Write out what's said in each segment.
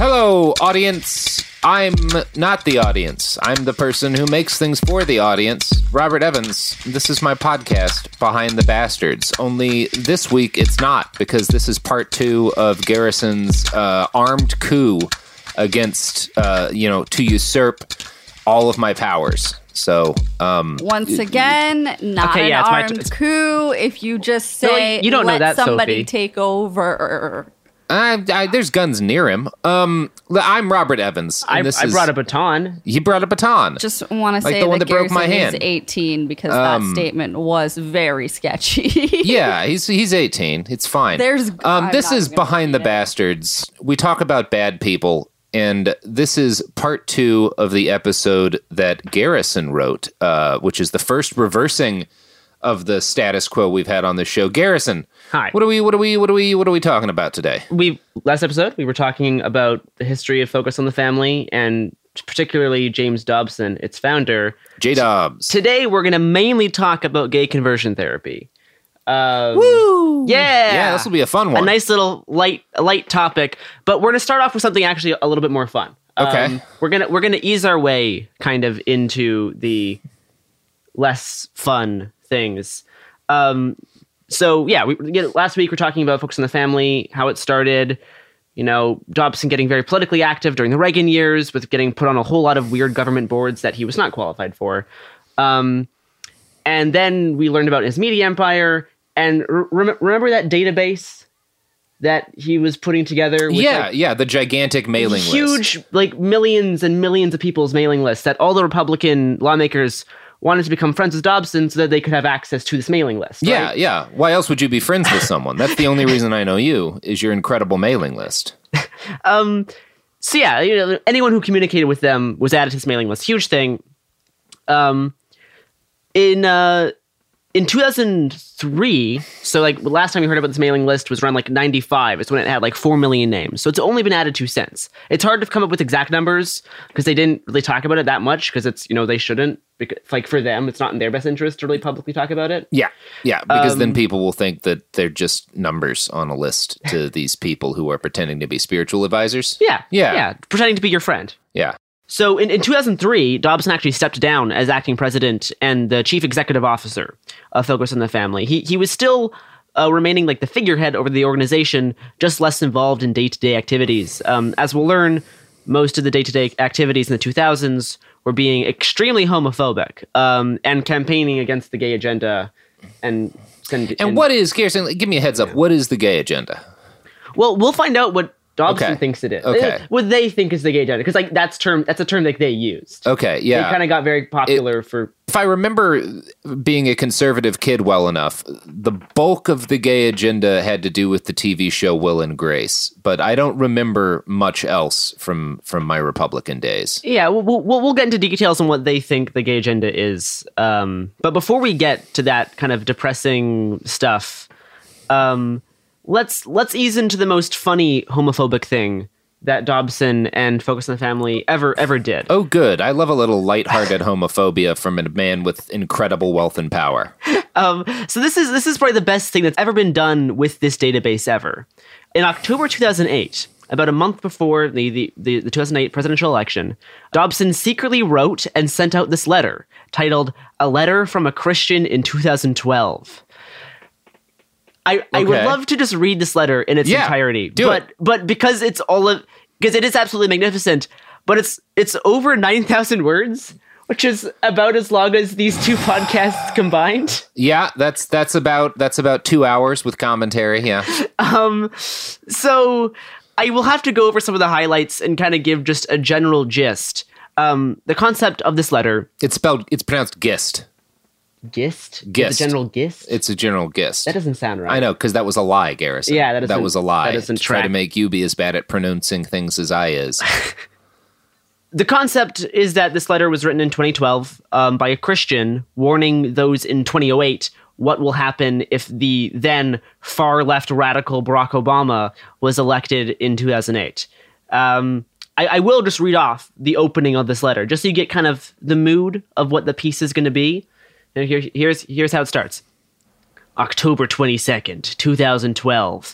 Hello, audience. I'm not the audience. I'm the person who makes things for the audience. Robert Evans. This is my podcast, Behind the Bastards. Only this week it's not, because this is part 2 of Garrison's armed coup against, to usurp all of my powers. So, once again, not an armed coup. If you just say, you don't know that, somebody Sophie. take over. There's guns near him. I'm Robert Evans. I brought a baton. He brought a baton. Just want to Like say the one that that broke my Garrison hand. is 18 because that statement was very sketchy. Yeah, he's 18. It's fine. I'm this not is gonna Behind the read it. Bastards. We talk about bad people, and this is part 2 of the episode that Garrison wrote, which is the first reversing of the status quo we've had on the show. Garrison, Hi. What are we talking about today? Last episode, we were talking about the history of Focus on the Family, and particularly James Dobson, its founder. J-Dobbs. Today, we're going to mainly talk about gay conversion therapy. Woo! Yeah! Yeah, this will be a fun one. A nice little light topic, but we're going to start off with something actually a little bit more fun. Okay. We're gonna ease our way kind of into the less fun things. So yeah, last week we're talking about Focus on the Family, how it started. You know, Dobson getting very politically active during the Reagan years, with getting put on a whole lot of weird government boards that he was not qualified for. And then we learned about his media empire. And remember that database that he was putting together? With the gigantic mailing list. Huge, like millions and millions of people's mailing list that all the Republican lawmakers wanted to become friends with Dobson so that they could have access to this mailing list. Right? Yeah. Why else would you be friends with someone? That's the only reason I know you, is your incredible mailing list. So yeah, anyone who communicated with them was added to this mailing list. Huge thing. In 2003, so like last time we heard about this mailing list was around like 95. It's when it had like 4 million names. So it's only been added 2 since. It's hard to come up with exact numbers because they didn't really talk about it that much, because it's, they shouldn't, because like for them, it's not in their best interest to really publicly talk about it. Yeah, because then people will think that they're just numbers on a list to these people who are pretending to be spiritual advisors. Yeah. Pretending to be your friend. Yeah. So in 2003, Dobson actually stepped down as acting president and the chief executive officer of Focus on the Family. He was still remaining like the figurehead over the organization, just less involved in day-to-day activities. As we'll learn, most of the day-to-day activities in the 2000s were being extremely homophobic and campaigning against the gay agenda. And what is, Garrison, give me a heads up, what is the gay agenda? Well, we'll find out what Dobson Okay. thinks it is. Okay. What they think is the gay agenda, because like that's a term that they used. Okay, yeah. It kind of got very popular for. If I remember being a conservative kid well enough, the bulk of the gay agenda had to do with the TV show Will and Grace, but I don't remember much else from my Republican days. Yeah, we'll get into details on what they think the gay agenda is. But before we get to that kind of depressing stuff, let's ease into the most funny homophobic thing that Dobson and Focus on the Family ever did. Oh, good. I love a little lighthearted homophobia from a man with incredible wealth and power. So this is probably the best thing that's ever been done with this database ever. In October 2008, about a month before the 2008 presidential election, Dobson secretly wrote and sent out this letter titled "A Letter from a Christian in 2012." I would love to just read this letter in its entirety, but because it is absolutely magnificent, but it's over 9,000 words, which is about as long as these two podcasts combined. Yeah, that's about 2 hours with commentary. Yeah. So I will have to go over some of the highlights and kind of give just a general gist. The concept of this letter. It's pronounced gist. Gist? Gist. The general gist? It's a general gist. That doesn't sound right. I know, because that was a lie, Garrison. Yeah, that was a lie. That doesn't to try track. to make you be as bad at pronouncing things as I is. The concept is that this letter was written in 2012 by a Christian warning those in 2008 what will happen if the then far-left radical Barack Obama was elected in 2008. I will just read off the opening of this letter, just so you get kind of the mood of what the piece is going to be. And here's how it starts. October 22nd, 2012.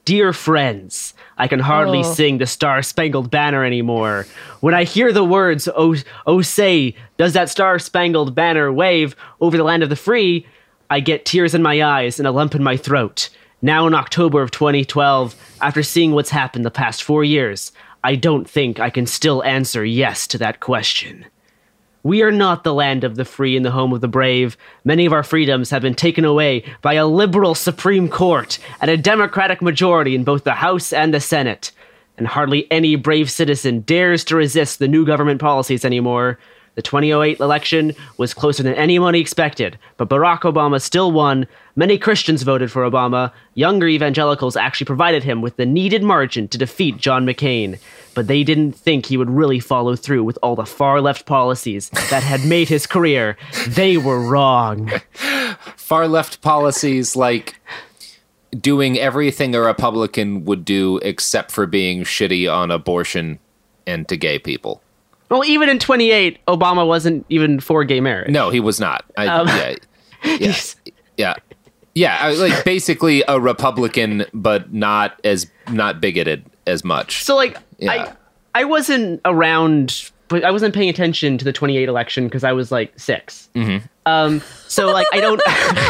Dear friends, I can hardly sing the Star-Spangled Banner anymore. When I hear the words, oh say, does that Star-Spangled Banner wave over the land of the free, I get tears in my eyes and a lump in my throat. Now in October of 2012, after seeing what's happened the past 4 years, I don't think I can still answer yes to that question. We are not the land of the free and the home of the brave. Many of our freedoms have been taken away by a liberal Supreme Court and a Democratic majority in both the House and the Senate. And hardly any brave citizen dares to resist the new government policies anymore. The 2008 election was closer than anyone expected, but Barack Obama still won. Many Christians voted for Obama. Younger evangelicals actually provided him with the needed margin to defeat John McCain. But they didn't think he would really follow through with all the far-left policies that had made his career. They were wrong. Far-left policies like doing everything a Republican would do except for being shitty on abortion and to gay people. Well, even in 28, Obama wasn't even for gay marriage. No, he was not. Yeah. Like basically a Republican, but not bigoted as much. So like, yeah. I wasn't around, but I wasn't paying attention to the 28 election because I was like 6. Mm-hmm. So like, I don't.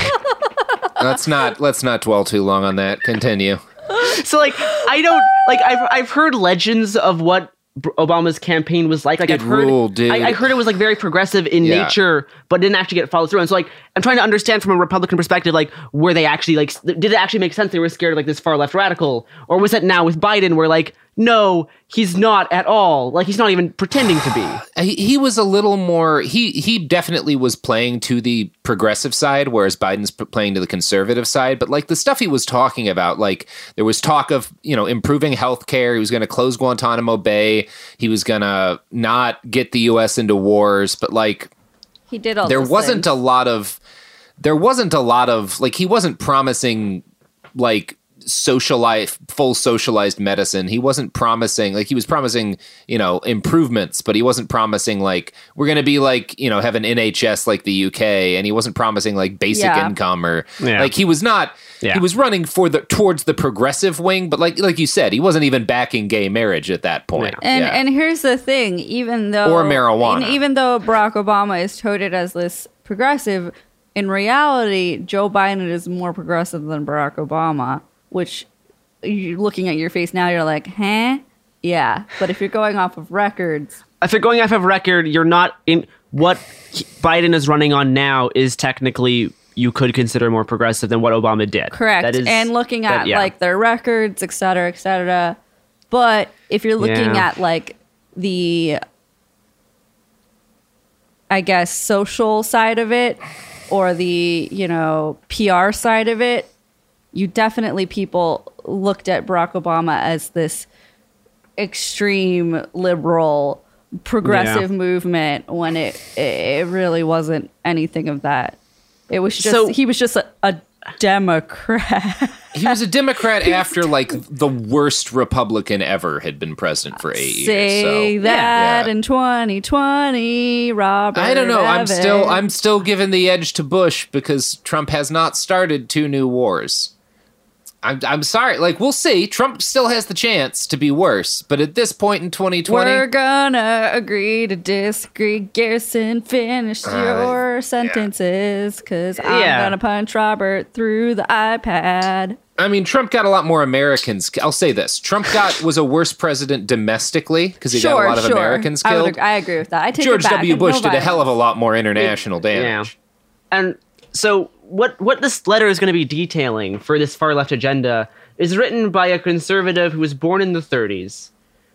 Let's not dwell too long on that. Continue. So like, I don't like. I've heard legends of what Obama's campaign was like. I've heard it was like very progressive in nature, but didn't actually get followed through. And so like, I'm trying to understand from a Republican perspective, like, were they actually like, did it actually make sense they were scared of like this far left radical, or was it now with Biden where like, no, he's not at all. Like, he's not even pretending to be. He was a little more, he definitely was playing to the progressive side, whereas Biden's playing to the conservative side. But like the stuff he was talking about, like there was talk of, improving healthcare. He was going to close Guantanamo Bay. He was going to not get the U.S. into wars. But like, he did all there wasn't a lot of, like, he wasn't promising like full socialized medicine. He wasn't promising, like, he was promising, improvements, but he wasn't promising like, we're going to be like, have an NHS like the UK. And he wasn't promising like basic income or like, he was not, he was running towards the progressive wing, but like you said, he wasn't even backing gay marriage at that point. And here's the thing, even though Barack Obama is touted as this progressive, in reality, Joe Biden is more progressive than Barack Obama. Which, you're looking at your face now, you're like, huh? Yeah. But if you're going off of records... If you're going off of record, you're not in... What Biden is running on now is technically, you could consider more progressive than what Obama did. Correct. And looking at, like, their records, et cetera, et cetera. But if you're looking at, like, the... I guess, social side of it, or the, PR side of it, people looked at Barack Obama as this extreme liberal progressive movement when it really wasn't anything of that. It was just, he was just a Democrat. He was a Democrat after like the worst Republican ever had been president for 8 years. Say that in 2020, Robert. I don't know. Evans. I'm still giving the edge to Bush because Trump has not started 2 new wars. I'm sorry. Like, we'll see. Trump still has the chance to be worse. But at this point in 2020... We're gonna agree to disagree. Garrison, finish your sentences, because I'm gonna punch Robert through the iPad. I mean, Trump got a lot more Americans. I'll say this. Trump was a worse president domestically because he got a lot of Americans killed. I agree with that. I take George it back. W. Bush did a hell of a lot more international damage. Yeah. And so... What this letter is going to be detailing for this far left agenda is written by a conservative who was born in the 30s,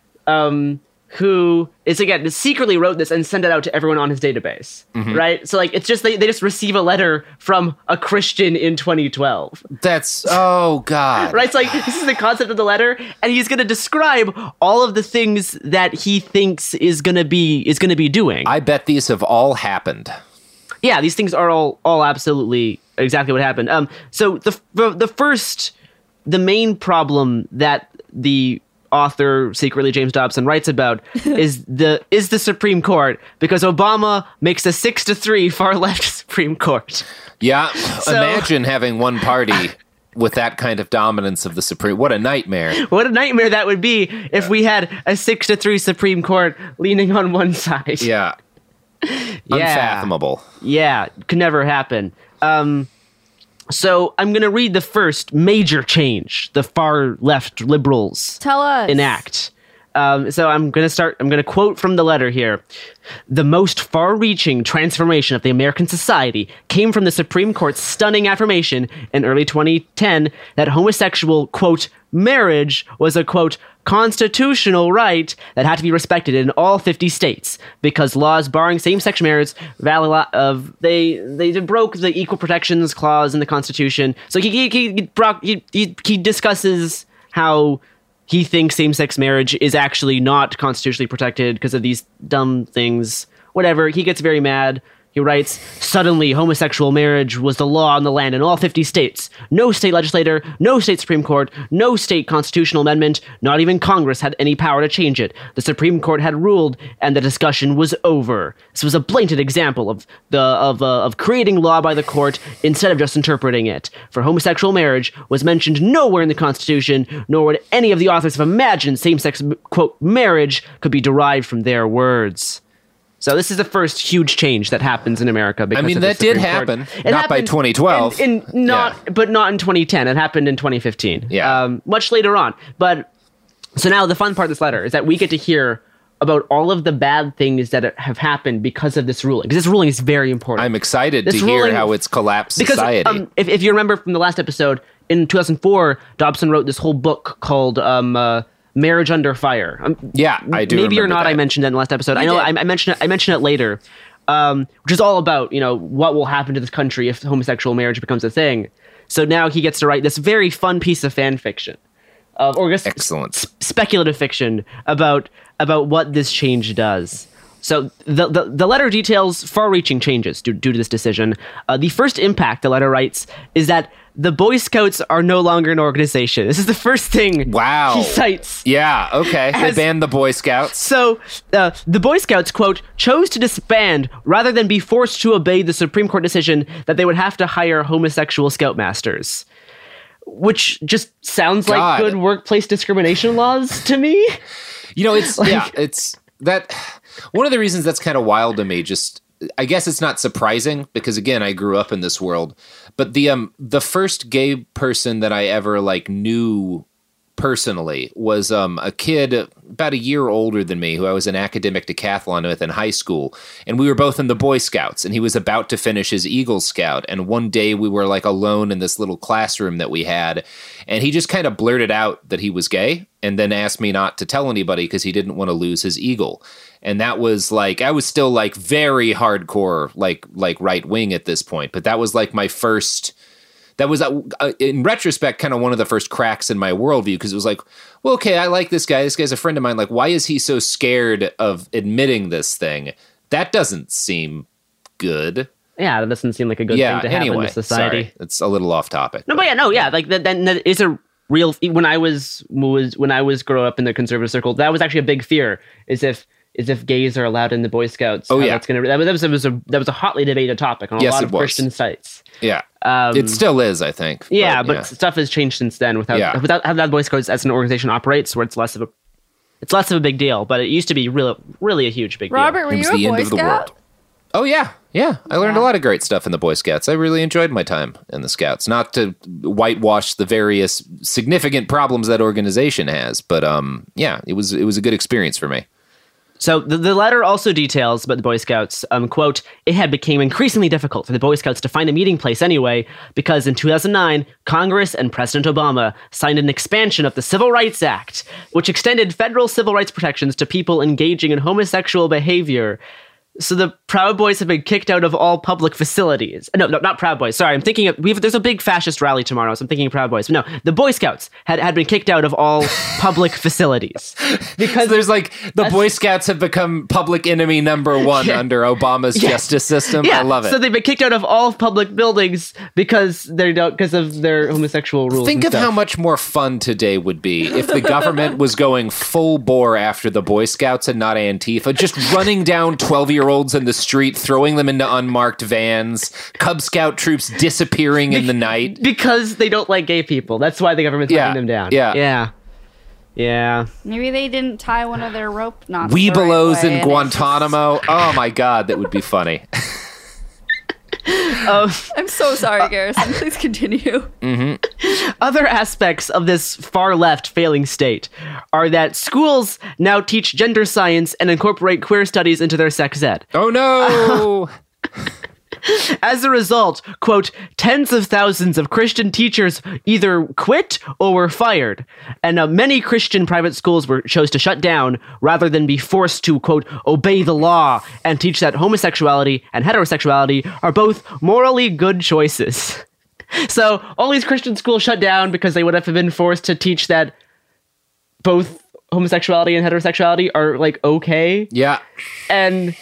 who is, again, secretly wrote this and sent it out to everyone on his database, right? So, like, it's just, they just receive a letter from a Christian in 2012. That's, oh, God. Right? So, like, this is the concept of the letter, and he's going to describe all of the things that he thinks is going to be doing. I bet these have all happened. Yeah, these things are all absolutely exactly what happened. So the main problem that the author, secretly James Dobson, writes about is the Supreme Court, because Obama makes a 6-3 far left Supreme Court. Yeah, imagine having one party with that kind of dominance of the Supreme. What a nightmare. What a nightmare that would be if we had a 6-3 Supreme Court leaning on one side. Yeah. Unfathomable. Yeah, could never happen. So I'm going to read the first major change the far left liberals Tell us. enact. So I'm going to quote from the letter here. The most far-reaching transformation of the American society came from the Supreme Court's stunning affirmation in early 2010 that homosexual, quote, marriage was a, quote, constitutional right that had to be respected in all 50 states because laws barring same-sex marriage they broke the Equal Protections Clause in the Constitution. So he discusses how he thinks same-sex marriage is actually not constitutionally protected because of these dumb things. Whatever. He gets very mad. He writes, suddenly homosexual marriage was the law on the land in all 50 states. No state legislator, no state Supreme Court, no state constitutional amendment, not even Congress had any power to change it. The Supreme Court had ruled, and the discussion was over. This was a blatant example of creating law by the court instead of just interpreting it. For homosexual marriage was mentioned nowhere in the Constitution, nor would any of the authors have imagined same-sex, quote, marriage could be derived from their words. So this is the first huge change that happens in America. Because of that did happen. Not by 2012. But not in 2010. It happened in 2015. Yeah. Much later on. But so now the fun part of this letter is that we get to hear about all of the bad things that have happened because of this ruling. Because this ruling is very important. I'm excited to hear how it's collapsed society. Because if you remember from the last episode, in 2004, Dobson wrote this whole book called Marriage Under Fire. I do. Maybe or not. That. I mentioned that in the last episode. I know. I mentioned it later, which is all about what will happen to this country if homosexual marriage becomes a thing. So now he gets to write this very fun piece of fan fiction, or just excellent speculative fiction about what this change does. So the letter details far-reaching changes due to this decision. The first impact, the letter writes, is that the Boy Scouts are no longer an organization. This is the first thing he cites. Yeah, okay. They banned the Boy Scouts. So the Boy Scouts, quote, chose to disband rather than be forced to obey the Supreme Court decision that they would have to hire homosexual scoutmasters. Which just sounds like good workplace discrimination laws to me. It's it's that one of the reasons that's kind of wild to me. Just I guess it's not surprising because again, I grew up in this world. But the first gay person that I ever knew personally was a kid about a year older than me who I was an academic decathlon with in high school, and we were both in the Boy Scouts, and he was about to finish his Eagle Scout, and one day we were alone in this little classroom that we had, and he just kind of blurted out that he was gay and then asked me not to tell anybody because he didn't want to lose his Eagle. And that was I was still very hardcore, right wing at this point, but that was my first. That was, in retrospect, kind of one of the first cracks in my worldview because it was well, okay, I like this guy. This guy's a friend of mine. Why is he so scared of admitting this thing? That doesn't seem good. Yeah, that doesn't seem like a good thing to have in the society. Sorry, it's a little off topic. No, but that is a real. When I was growing up in the conservative circle, that was actually a big fear. Is if gays are allowed in the Boy Scouts. Oh yeah, that was a hotly debated topic on a lot of Christian sites. Yeah, it still is, I think. Yeah, but stuff has changed since then. Without having the Boy Scouts as an organization operates, where it's less of a big deal. But it used to be really a huge big deal. Robert, were you a Boy Scout? Oh yeah. I learned a lot of great stuff in the Boy Scouts. I really enjoyed my time in the Scouts. Not to whitewash the various significant problems that organization has, but it was a good experience for me. So the letter also details about the Boy Scouts, quote, it had become increasingly difficult for the Boy Scouts to find a meeting place anyway, because in 2009, Congress and President Obama signed an expansion of the Civil Rights Act, which extended federal civil rights protections to people engaging in homosexual behavior. So the Proud Boys have been kicked out of all public facilities. No, not Proud Boys. Sorry, I'm thinking there's a big fascist rally tomorrow, so I'm thinking of Proud Boys. But no, the Boy Scouts had been kicked out of all public facilities. Because there's the Boy Scouts have become public enemy number one under Obama's justice system. Yeah. I love it. So they've been kicked out of all public buildings because of their homosexual rules. Think of how much more fun today would be if the government was going full bore after the Boy Scouts and not Antifa, just running down 12-year-olds in the street, throwing them into unmarked vans, Cub Scout troops disappearing in the night. Because they don't like gay people. That's why the government's hunting them down. Yeah. Maybe they didn't tie one of their rope knots. Weebelows the right way, in and Guantanamo. Oh my God, that would be funny. I'm so sorry, Garrison. Please continue. Other aspects of this far left failing state are that schools now teach gender science and incorporate queer studies into their sex ed. Oh no! As a result, quote, tens of thousands of Christian teachers either quit or were fired. And many Christian private schools chose to shut down rather than be forced to, quote, obey the law and teach that homosexuality and heterosexuality are both morally good choices. So all these Christian schools shut down because they would have been forced to teach that both homosexuality and heterosexuality are, like, okay. Yeah. And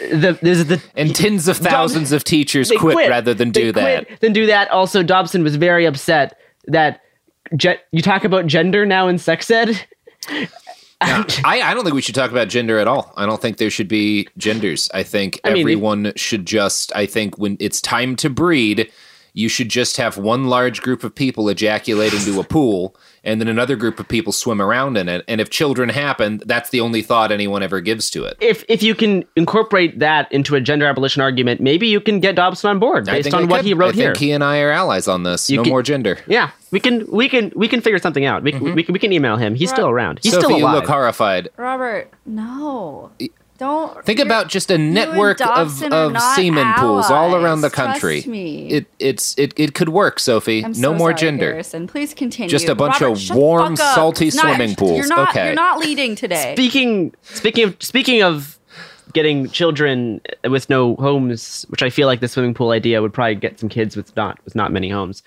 and tens of thousands of teachers quit rather than do that. Also, Dobson was very upset that you talk about gender now in sex ed. Yeah, I don't think we should talk about gender at all. I don't think there should be genders. I think everyone should just, I think when it's time to breed, you should just have one large group of people ejaculate into a pool, and then another group of people swim around in it. And if children happen, that's the only thought anyone ever gives to it. If you can incorporate that into a gender abolition argument, maybe you can get Dobson on board based on what he wrote here. I think he and I are allies on this. More gender. Yeah, we can figure something out. We can email him. He's still around. He's Sophie, still alive. You look horrified. Robert, no. Don't think about just a network of semen pools all around the country. Trust me. It could work, Sophie. No more sorry, gender. Garrison. Please continue. Just a bunch Robert, of warm, salty swimming pools. You're not leading today. Speaking of getting children with no homes, which I feel like the swimming pool idea would probably get some kids with not many homes.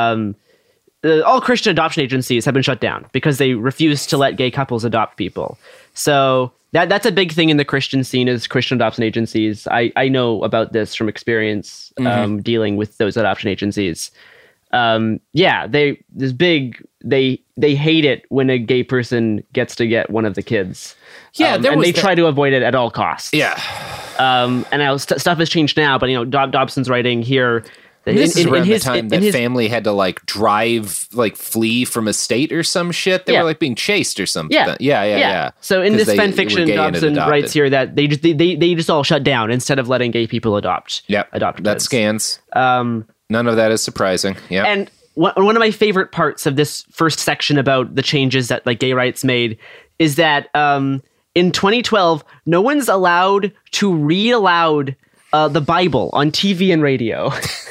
All Christian adoption agencies have been shut down because they refuse to let gay couples adopt people. So that's a big thing in the Christian scene is Christian adoption agencies. I know about this from experience dealing with those adoption agencies. They hate it when a gay person gets to get one of the kids. Yeah, and they try to avoid it at all costs. Yeah. And now stuff has changed now, but Dobson's writing here. This is around the time that family had to flee from a state or some shit. They were being chased or something. Yeah. So in this fan fiction, Dobson writes here that they just all shut down instead of letting gay people adopt. Yep. Adopt that kids. Scans. None of that is surprising. Yeah. And one of my favorite parts of this first section about the changes that gay rights made is that in 2012, no one's allowed to read aloud the Bible on TV and radio.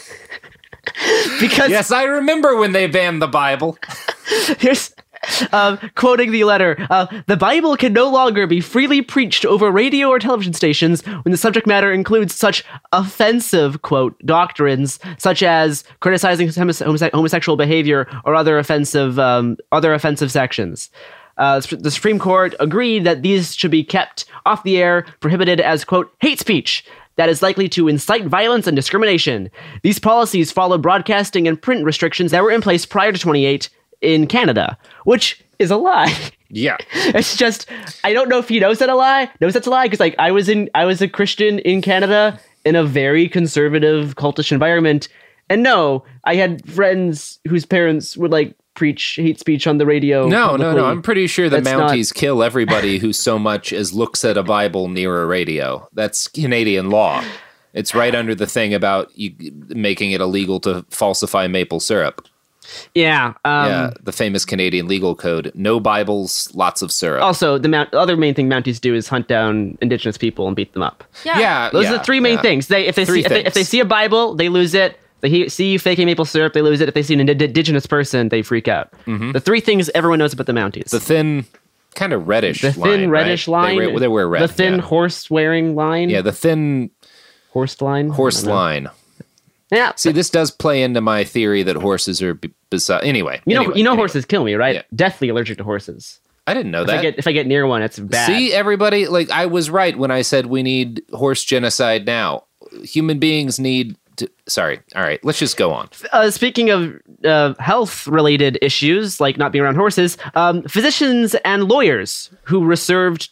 Because yes, I remember when they banned the Bible. Here's quoting the letter. The Bible can no longer be freely preached over radio or television stations when the subject matter includes such offensive, quote, doctrines, such as criticizing homosexual behavior or other offensive sections. The Supreme Court agreed that these should be kept off the air, prohibited as, quote, hate speech that is likely to incite violence and discrimination. These policies follow broadcasting and print restrictions that were in place prior to 2008 in Canada, which is a lie. Yeah. It's just, I don't know if he knows that's a lie, because I was a Christian in Canada in a very conservative cultish environment, and no, I had friends whose parents would preach hate speech on the radio. No. I'm pretty sure the Mounties kill everybody who so much as looks at a Bible near a radio. That's Canadian law. It's right under the thing about making it illegal to falsify maple syrup. Yeah. The famous Canadian legal code. No Bibles, lots of syrup. Also, the other main thing Mounties do is hunt down Indigenous people and beat them up. Yeah. Those are the three main things. If they see a Bible, they lose it. They see you faking maple syrup, they lose it. If they see an indigenous person, they freak out. Mm-hmm. The three things everyone knows about the Mounties. The thin, kind of reddish line. The thin reddish line. They wear red. The thin horse-wearing line. Yeah, the thin... Horse line? Horse line. Yeah. See, this does play into my theory that horses are beside... Anyway. Horses kill me, right? Yeah. Deathly allergic to horses. I didn't know that. If I get near one, it's bad. See, everybody, I was right when I said we need horse genocide now. Human beings need Sorry. All right. Let's just go on. Speaking of health-related issues, like not being around horses, physicians and lawyers who refused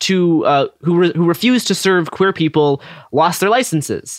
to serve queer people lost their licenses.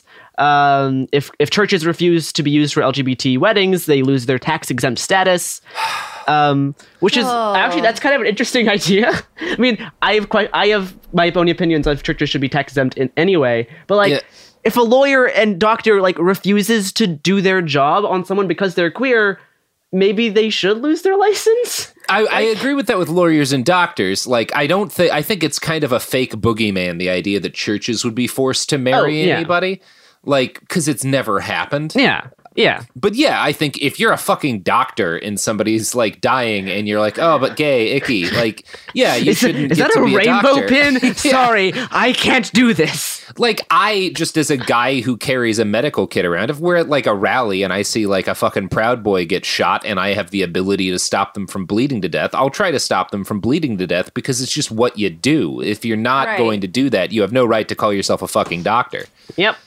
If churches refuse to be used for LGBT weddings, they lose their tax-exempt status. Which is actually, that's kind of an interesting idea. I mean, I have my own opinions on if churches should be tax-exempt in any way, but like. Yeah. If a lawyer and doctor like refuses to do their job on someone because they're queer, maybe they should lose their license. I agree with that with lawyers and doctors. Like, I think it's kind of a fake boogeyman, the idea that churches would be forced to marry anybody. Like, because it's never happened. Yeah. Yeah. But yeah, I think if you're a fucking doctor and somebody's like dying and you're like, oh, but gay, icky, like, yeah, you shouldn't Is get that to a be rainbow doctor. pin? Yeah. Sorry, I can't do this. Like, I, just as a guy who carries a medical kit around, if we're at like a rally and I see like a fucking Proud Boy get shot and I have the ability to stop them from bleeding to death, I'll try to stop them from bleeding to death because it's just what you do. If you're not going to do that, you have no right to call yourself a fucking doctor. Yep.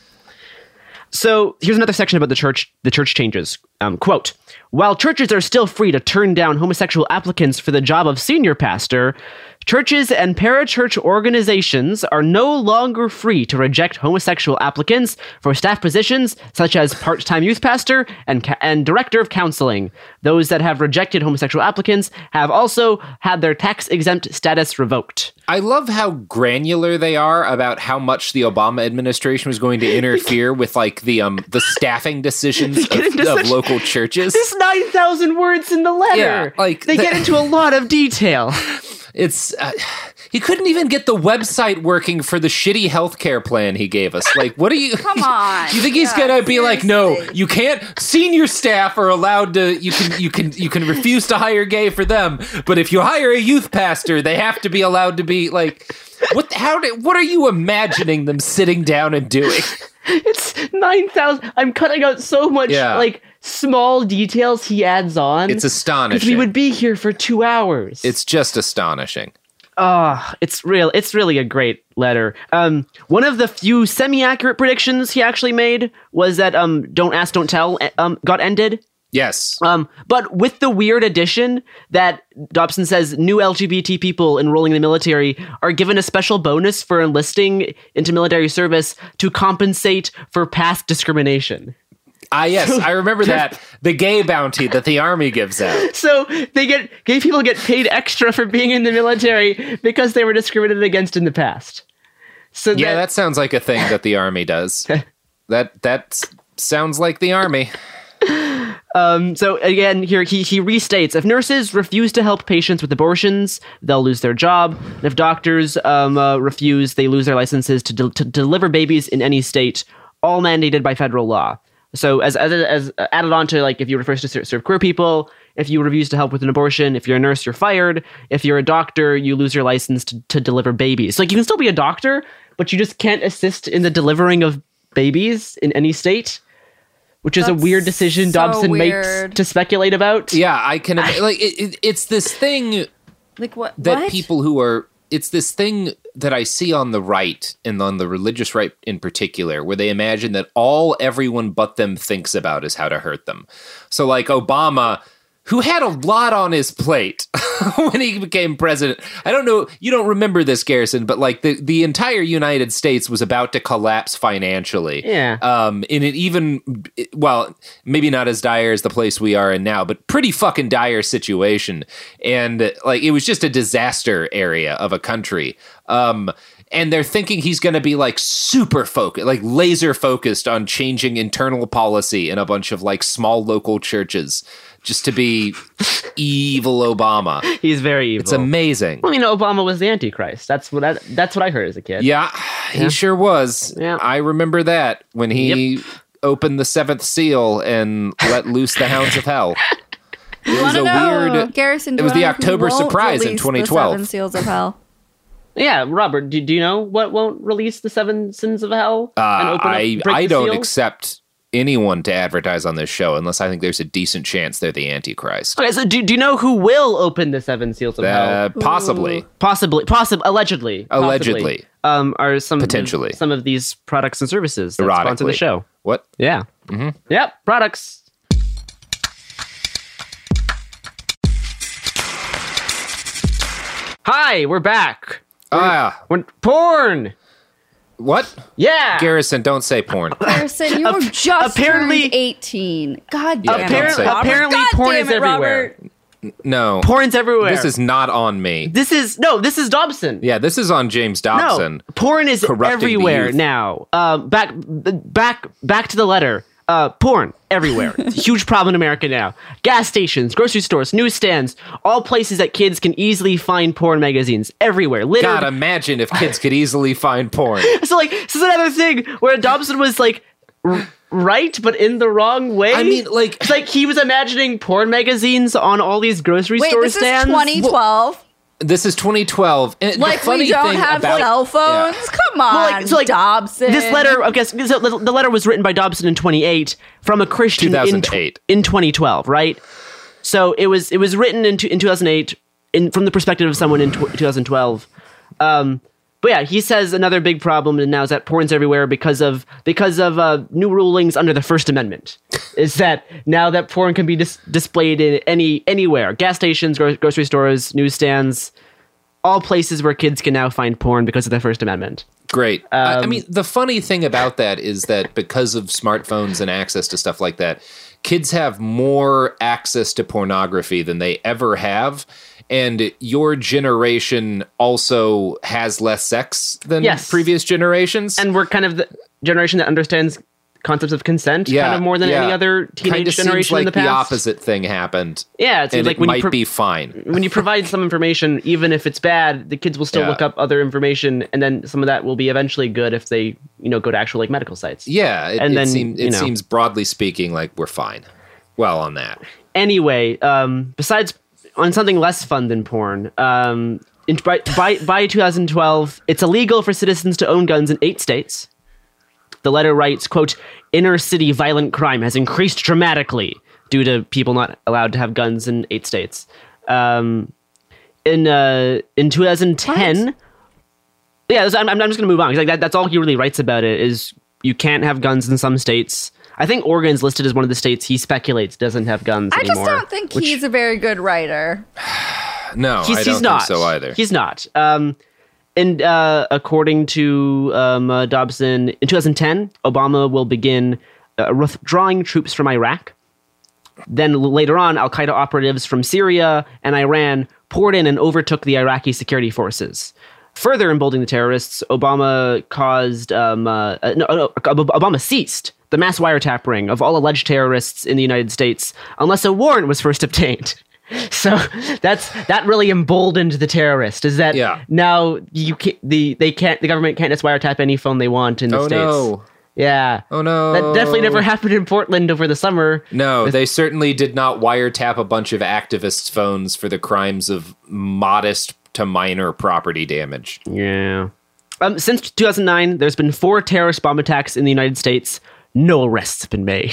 So here's another section about the church changes. Quote, while churches are still free to turn down homosexual applicants for the job of senior pastor, churches and parachurch organizations are no longer free to reject homosexual applicants for staff positions such as part-time youth pastor and director of counseling. Those that have rejected homosexual applicants have also had their tax-exempt status revoked. I love how granular they are about how much the Obama administration was going to interfere with like the staffing decisions of local churches. There's 9,000 words in the letter. Yeah, like they get into a lot of detail. It's he couldn't even get the website working for the shitty healthcare plan he gave us. Like, what are you? Come on. You think he's gonna be like, no, you can't. Senior staff are allowed to. You can refuse to hire gay for them, but if you hire a youth pastor, they have to be allowed to be like. What are you imagining them sitting down and doing? It's 9,000. I'm cutting out so much like small details he adds on. It's astonishing. Because we would be here for 2 hours. It's just astonishing. It's really a great letter. One of the few semi-accurate predictions he actually made was that Don't Ask, Don't Tell got ended. Yes. But with the weird addition that Dobson says new LGBT people enrolling in the military are given a special bonus for enlisting into military service to compensate for past discrimination. Yes, I remember that. The gay bounty that the Army gives out. So gay people get paid extra for being in the military because they were discriminated against in the past. So that sounds like a thing that the Army does. That sounds like the Army. So again, here he restates, if nurses refuse to help patients with abortions, they'll lose their job. And if doctors refuse, they lose their licenses to deliver babies in any state, all mandated by federal law. So as added on to, like, if you refuse to serve queer people, if you refuse to help with an abortion, if you're a nurse, you're fired. If you're a doctor, you lose your license to deliver babies. Like, you can still be a doctor, but you just can't assist in the delivering of babies in any state. Which is a weird decision Dobson makes to speculate about. Yeah, I can. It's this thing. Like what? That people who are. It's this thing that I see on the right and on the religious right in particular, where they imagine that all everyone but them thinks about is how to hurt them. So, like Obama, who had a lot on his plate when he became president. I don't know, you don't remember this, Garrison, but like the entire United States was about to collapse financially. Yeah. In it even, well, maybe not as dire as the place we are in now, but pretty fucking dire situation. And like, it was just a disaster area of a country. And they're thinking he's going to be like super focused, like laser focused on changing internal policy in a bunch of like small local churches just to be evil Obama. He's very evil. It's amazing. Well, Obama was the Antichrist. That's what I heard as a kid. Yeah, he sure was. Yeah. I remember that when he opened the seventh seal and let loose the hounds of hell. It was a weird. Garrison, it was the October surprise in 2012. The 7 Seals of Hell. Yeah, Robert, do you know what won't release the 7 sins of hell? And open I don't seal? accept anyone to advertise on this show unless I think there's a decent chance they're the Antichrist. Okay, so do you know who will open the 7 seals of hell? Possibly. Allegedly. Allegedly. Are some potentially some of these products and services that Erotically. sponsor the show. What? Yeah. Mm-hmm. Yep. Products. Hi, we're back. We're porn. What? Yeah. Garrison, don't say porn. Garrison, you were just apparently- turned 18. God damn don't say it, Robert. apparently God porn damn is it, everywhere. Robert. No. Porn's everywhere. This is not on me. This is Dobson. Yeah, this is on James Dobson. No, porn is Corrupting the everywhere youth. now. Back to the letter. Porn everywhere. It's a huge problem in America now. Gas stations, grocery stores, newsstands, all places that kids can easily find porn magazines everywhere. Littered. God, imagine if kids could easily find porn. So this is another thing where Dobson was like right, but in the wrong way. I mean, it's like he was imagining porn magazines on all these grocery Wait, store this stands. is 2012. This is 2012. And the Like, funny we don't thing have about, cell phones? Yeah. Come on, Dobson. This letter, I guess, the letter was written by Dobson in 2008 from a Christian 2008. in 2012, right? So it was written in 2008 from the perspective of someone in 2012. But yeah, he says another big problem now is that porn's everywhere because of new rulings under the First Amendment. Is that now that porn can be displayed in anywhere, gas stations, grocery stores, newsstands, all places where kids can now find porn because of the First Amendment. Great. I mean, the funny thing about that is that because of smartphones and access to stuff like that, kids have more access to pornography than they ever have. And your generation also has less sex than previous generations. And we're kind of the generation that understands concepts of consent kind of more than any other teenage generation like in the past. The opposite thing happened. Yeah, it seems like it might be fine. When you provide some information, even if it's bad, the kids will still look up other information, and then some of that will be eventually good if they, go to actual medical sites. Yeah, it seems broadly speaking like we're fine. Well, on that. Anyway, besides on something less fun than porn, by 2012, it's illegal for citizens to own guns in 8 states. The letter writes, quote, inner city violent crime has increased dramatically due to people not allowed to have guns in 8 states. In 2010, What? yeah, I'm just going to move on. Because that's all he really writes about it is you can't have guns in some states. I think Oregon's listed as one of the states he speculates doesn't have guns anymore. I just don't think he's a very good writer. No, I don't not. think so either. He's not. And according to Dobson, in 2010, Obama will begin withdrawing troops from Iraq. Then later on, al-Qaeda operatives from Syria and Iran poured in and overtook the Iraqi security forces. Further emboldening the terrorists, Obama Obama ceased the mass wiretapping of all alleged terrorists in the United States unless a warrant was first obtained. So that really emboldened the terrorist. Is that now the government can't just wiretap any phone they want in the States. No. Yeah. Oh no. That definitely never happened in Portland over the summer. No, they certainly did not wiretap a bunch of activists' phones for the crimes of modest to minor property damage. Yeah. Since 2009, there's been 4 terrorist bomb attacks in the United States. No arrests have been made.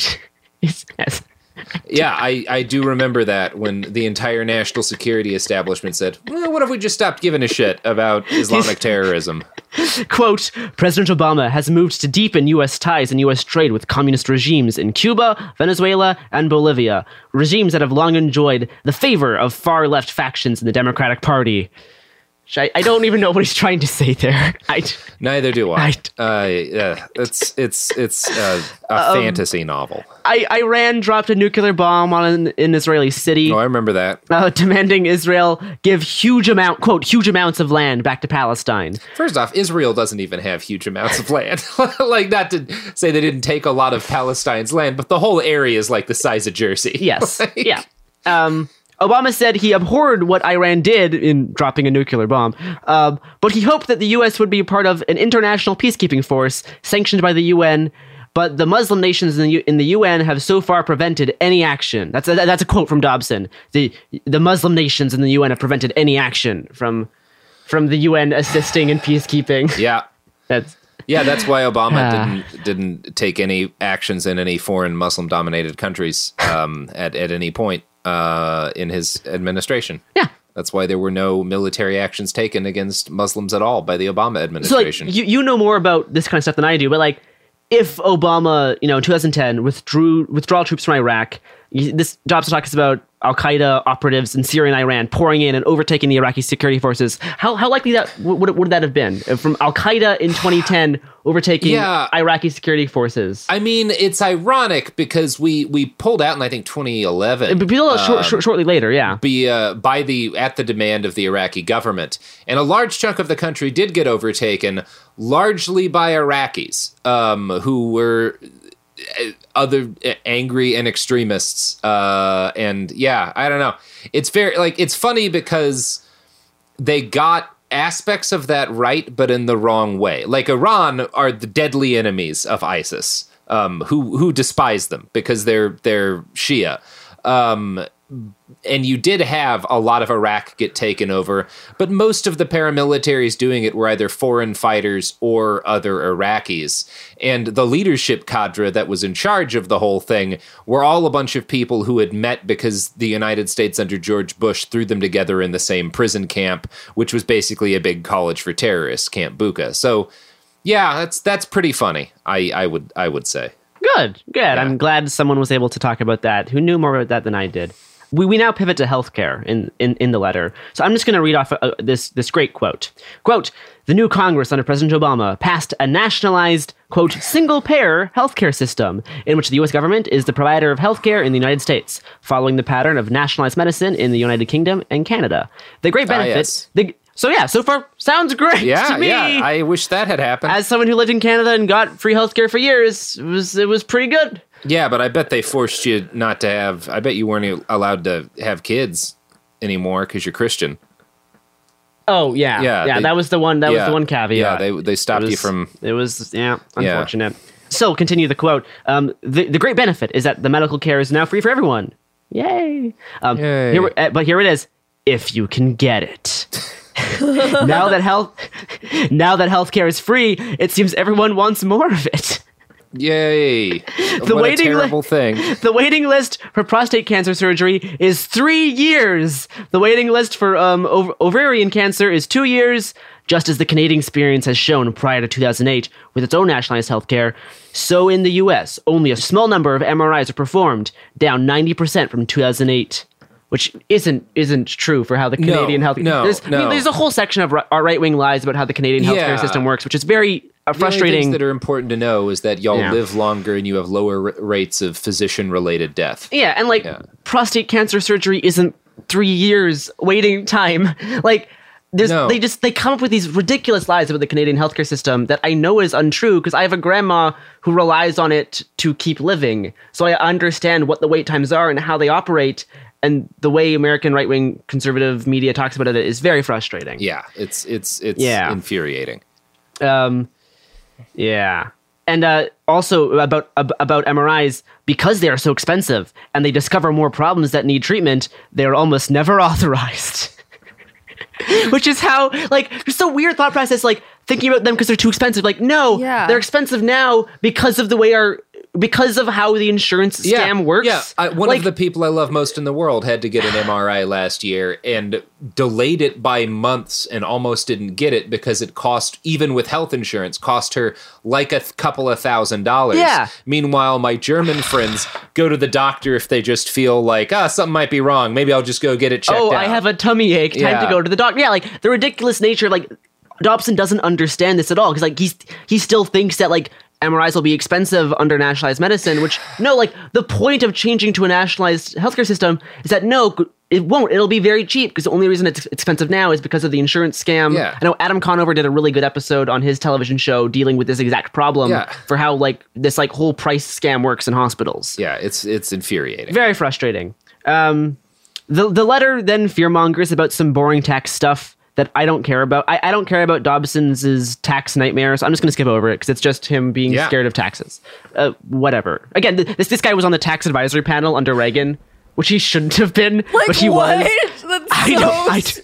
Yeah, I do remember that when the entire national security establishment said, well, what if we just stopped giving a shit about Islamic terrorism? Quote, President Obama has moved to deepen U.S. ties and U.S. trade with communist regimes in Cuba, Venezuela, and Bolivia, regimes that have long enjoyed the favor of far-left factions in the Democratic Party. I don't even know what he's trying to say there. Neither do I. It's a fantasy novel. Iran dropped a nuclear bomb on an Israeli city. Oh, I remember that. Demanding Israel give huge amounts of land back to Palestine. First off, Israel doesn't even have huge amounts of land. Like, not to say they didn't take a lot of Palestine's land, but the whole area is like the size of Jersey. Yes. Yeah. Obama said he abhorred what Iran did in dropping a nuclear bomb, but he hoped that the U.S. would be part of an international peacekeeping force sanctioned by the UN. But the Muslim nations in the UN have so far prevented any action. That's a quote from Dobson. The Muslim nations in the UN have prevented any action from the UN assisting in peacekeeping. Yeah, that's why Obama didn't take any actions in any foreign Muslim-dominated countries at any point in his administration. Yeah. That's why there were no military actions taken against Muslims at all by the Obama administration. So, like, you know more about this kind of stuff than I do, but, like, if Obama, in 2010 withdrawal troops from Iraq, this Dobson talks about Al-Qaeda operatives in Syria and Iran pouring in and overtaking the Iraqi security forces. How likely that would that have been from Al-Qaeda in 2010 overtaking Iraqi security forces? I mean, it's ironic because we pulled out in I think 2011. But shortly later, yeah. At the demand of the Iraqi government, and a large chunk of the country did get overtaken, largely by Iraqis, who were other angry and extremists, and I don't know. It's it's funny because they got aspects of that right, but in the wrong way. Like Iran are the deadly enemies of ISIS, who despise them because they're Shia. And you did have a lot of Iraq get taken over, but most of the paramilitaries doing it were either foreign fighters or other Iraqis. And the leadership cadre that was in charge of the whole thing were all a bunch of people who had met because the United States under George Bush threw them together in the same prison camp, which was basically a big college for terrorists, Camp Bucca. So, yeah, that's pretty funny, I would say. Good. Yeah. I'm glad someone was able to talk about that, who knew more about that than I did. We now pivot to healthcare in the letter. So I'm just going to read off this great quote. Quote, the new Congress under President Obama passed a nationalized, quote, single-payer healthcare system in which the U.S. government is the provider of healthcare in the United States, following the pattern of nationalized medicine in the United Kingdom and Canada. The great benefit... Yes. So far, sounds great to me. Yeah, I wish that had happened. As someone who lived in Canada and got free healthcare for years, it was pretty good. Yeah, but I bet they forced you not to have... I bet you weren't allowed to have kids anymore because you're Christian. Oh, yeah. That was the one caveat. Yeah, they stopped you from... It was, unfortunate. Yeah. So, continue the quote. The great benefit is that the medical care is now free for everyone. Yay. But here it is. If you can get it. Now that healthcare is free, it seems everyone wants more of it. Yay. What a terrible thing. The waiting list for prostate cancer surgery is 3 years. The waiting list for ovarian cancer is 2 years. Just as the Canadian experience has shown prior to 2008 with its own nationalized healthcare, so in the US, only a small number of MRIs are performed, down 90% from 2008. Which isn't true for how the Canadian health... There's a whole section of our right-wing lies about how the Canadian healthcare system works, which is very frustrating. The only things that are important to know is that y'all live longer and you have lower rates of physician-related death. Yeah, and prostate cancer surgery isn't 3 years waiting time. They come up with these ridiculous lies about the Canadian healthcare system that I know is untrue because I have a grandma who relies on it to keep living. So I understand what the wait times are and how they operate. And the way American right-wing conservative media talks about it is very frustrating. Yeah, it's infuriating. Yeah. And also about MRIs, because they are so expensive and they discover more problems that need treatment, they're almost never authorized. Which is how, there's so weird thought process, thinking about them because they're too expensive. They're expensive now because of how the insurance scam works. Yeah, one of the people I love most in the world had to get an MRI last year and delayed it by months and almost didn't get it because it cost, even with health insurance, cost her a couple of $1,000s. Yeah. Meanwhile, my German friends go to the doctor if they just feel something might be wrong. Maybe I'll just go get it checked out. I have a tummy ache. Time to go to the doctor. Yeah, the ridiculous nature, Dobson doesn't understand this at all because he still thinks that MRIs will be expensive under nationalized medicine, which the point of changing to a nationalized healthcare system is that it won't. It'll be very cheap because the only reason it's expensive now is because of the insurance scam. Yeah. I know Adam Conover did a really good episode on his television show dealing with this exact problem for how this whole price scam works in hospitals. Yeah, it's infuriating. Very frustrating. The letter then fearmongers about some boring tax stuff that I don't care about. I don't care about Dobson's tax nightmares. I'm just going to skip over it because it's just him being scared of taxes. Whatever. Again, this guy was on the tax advisory panel under Reagan, which he shouldn't have been, but he was. That's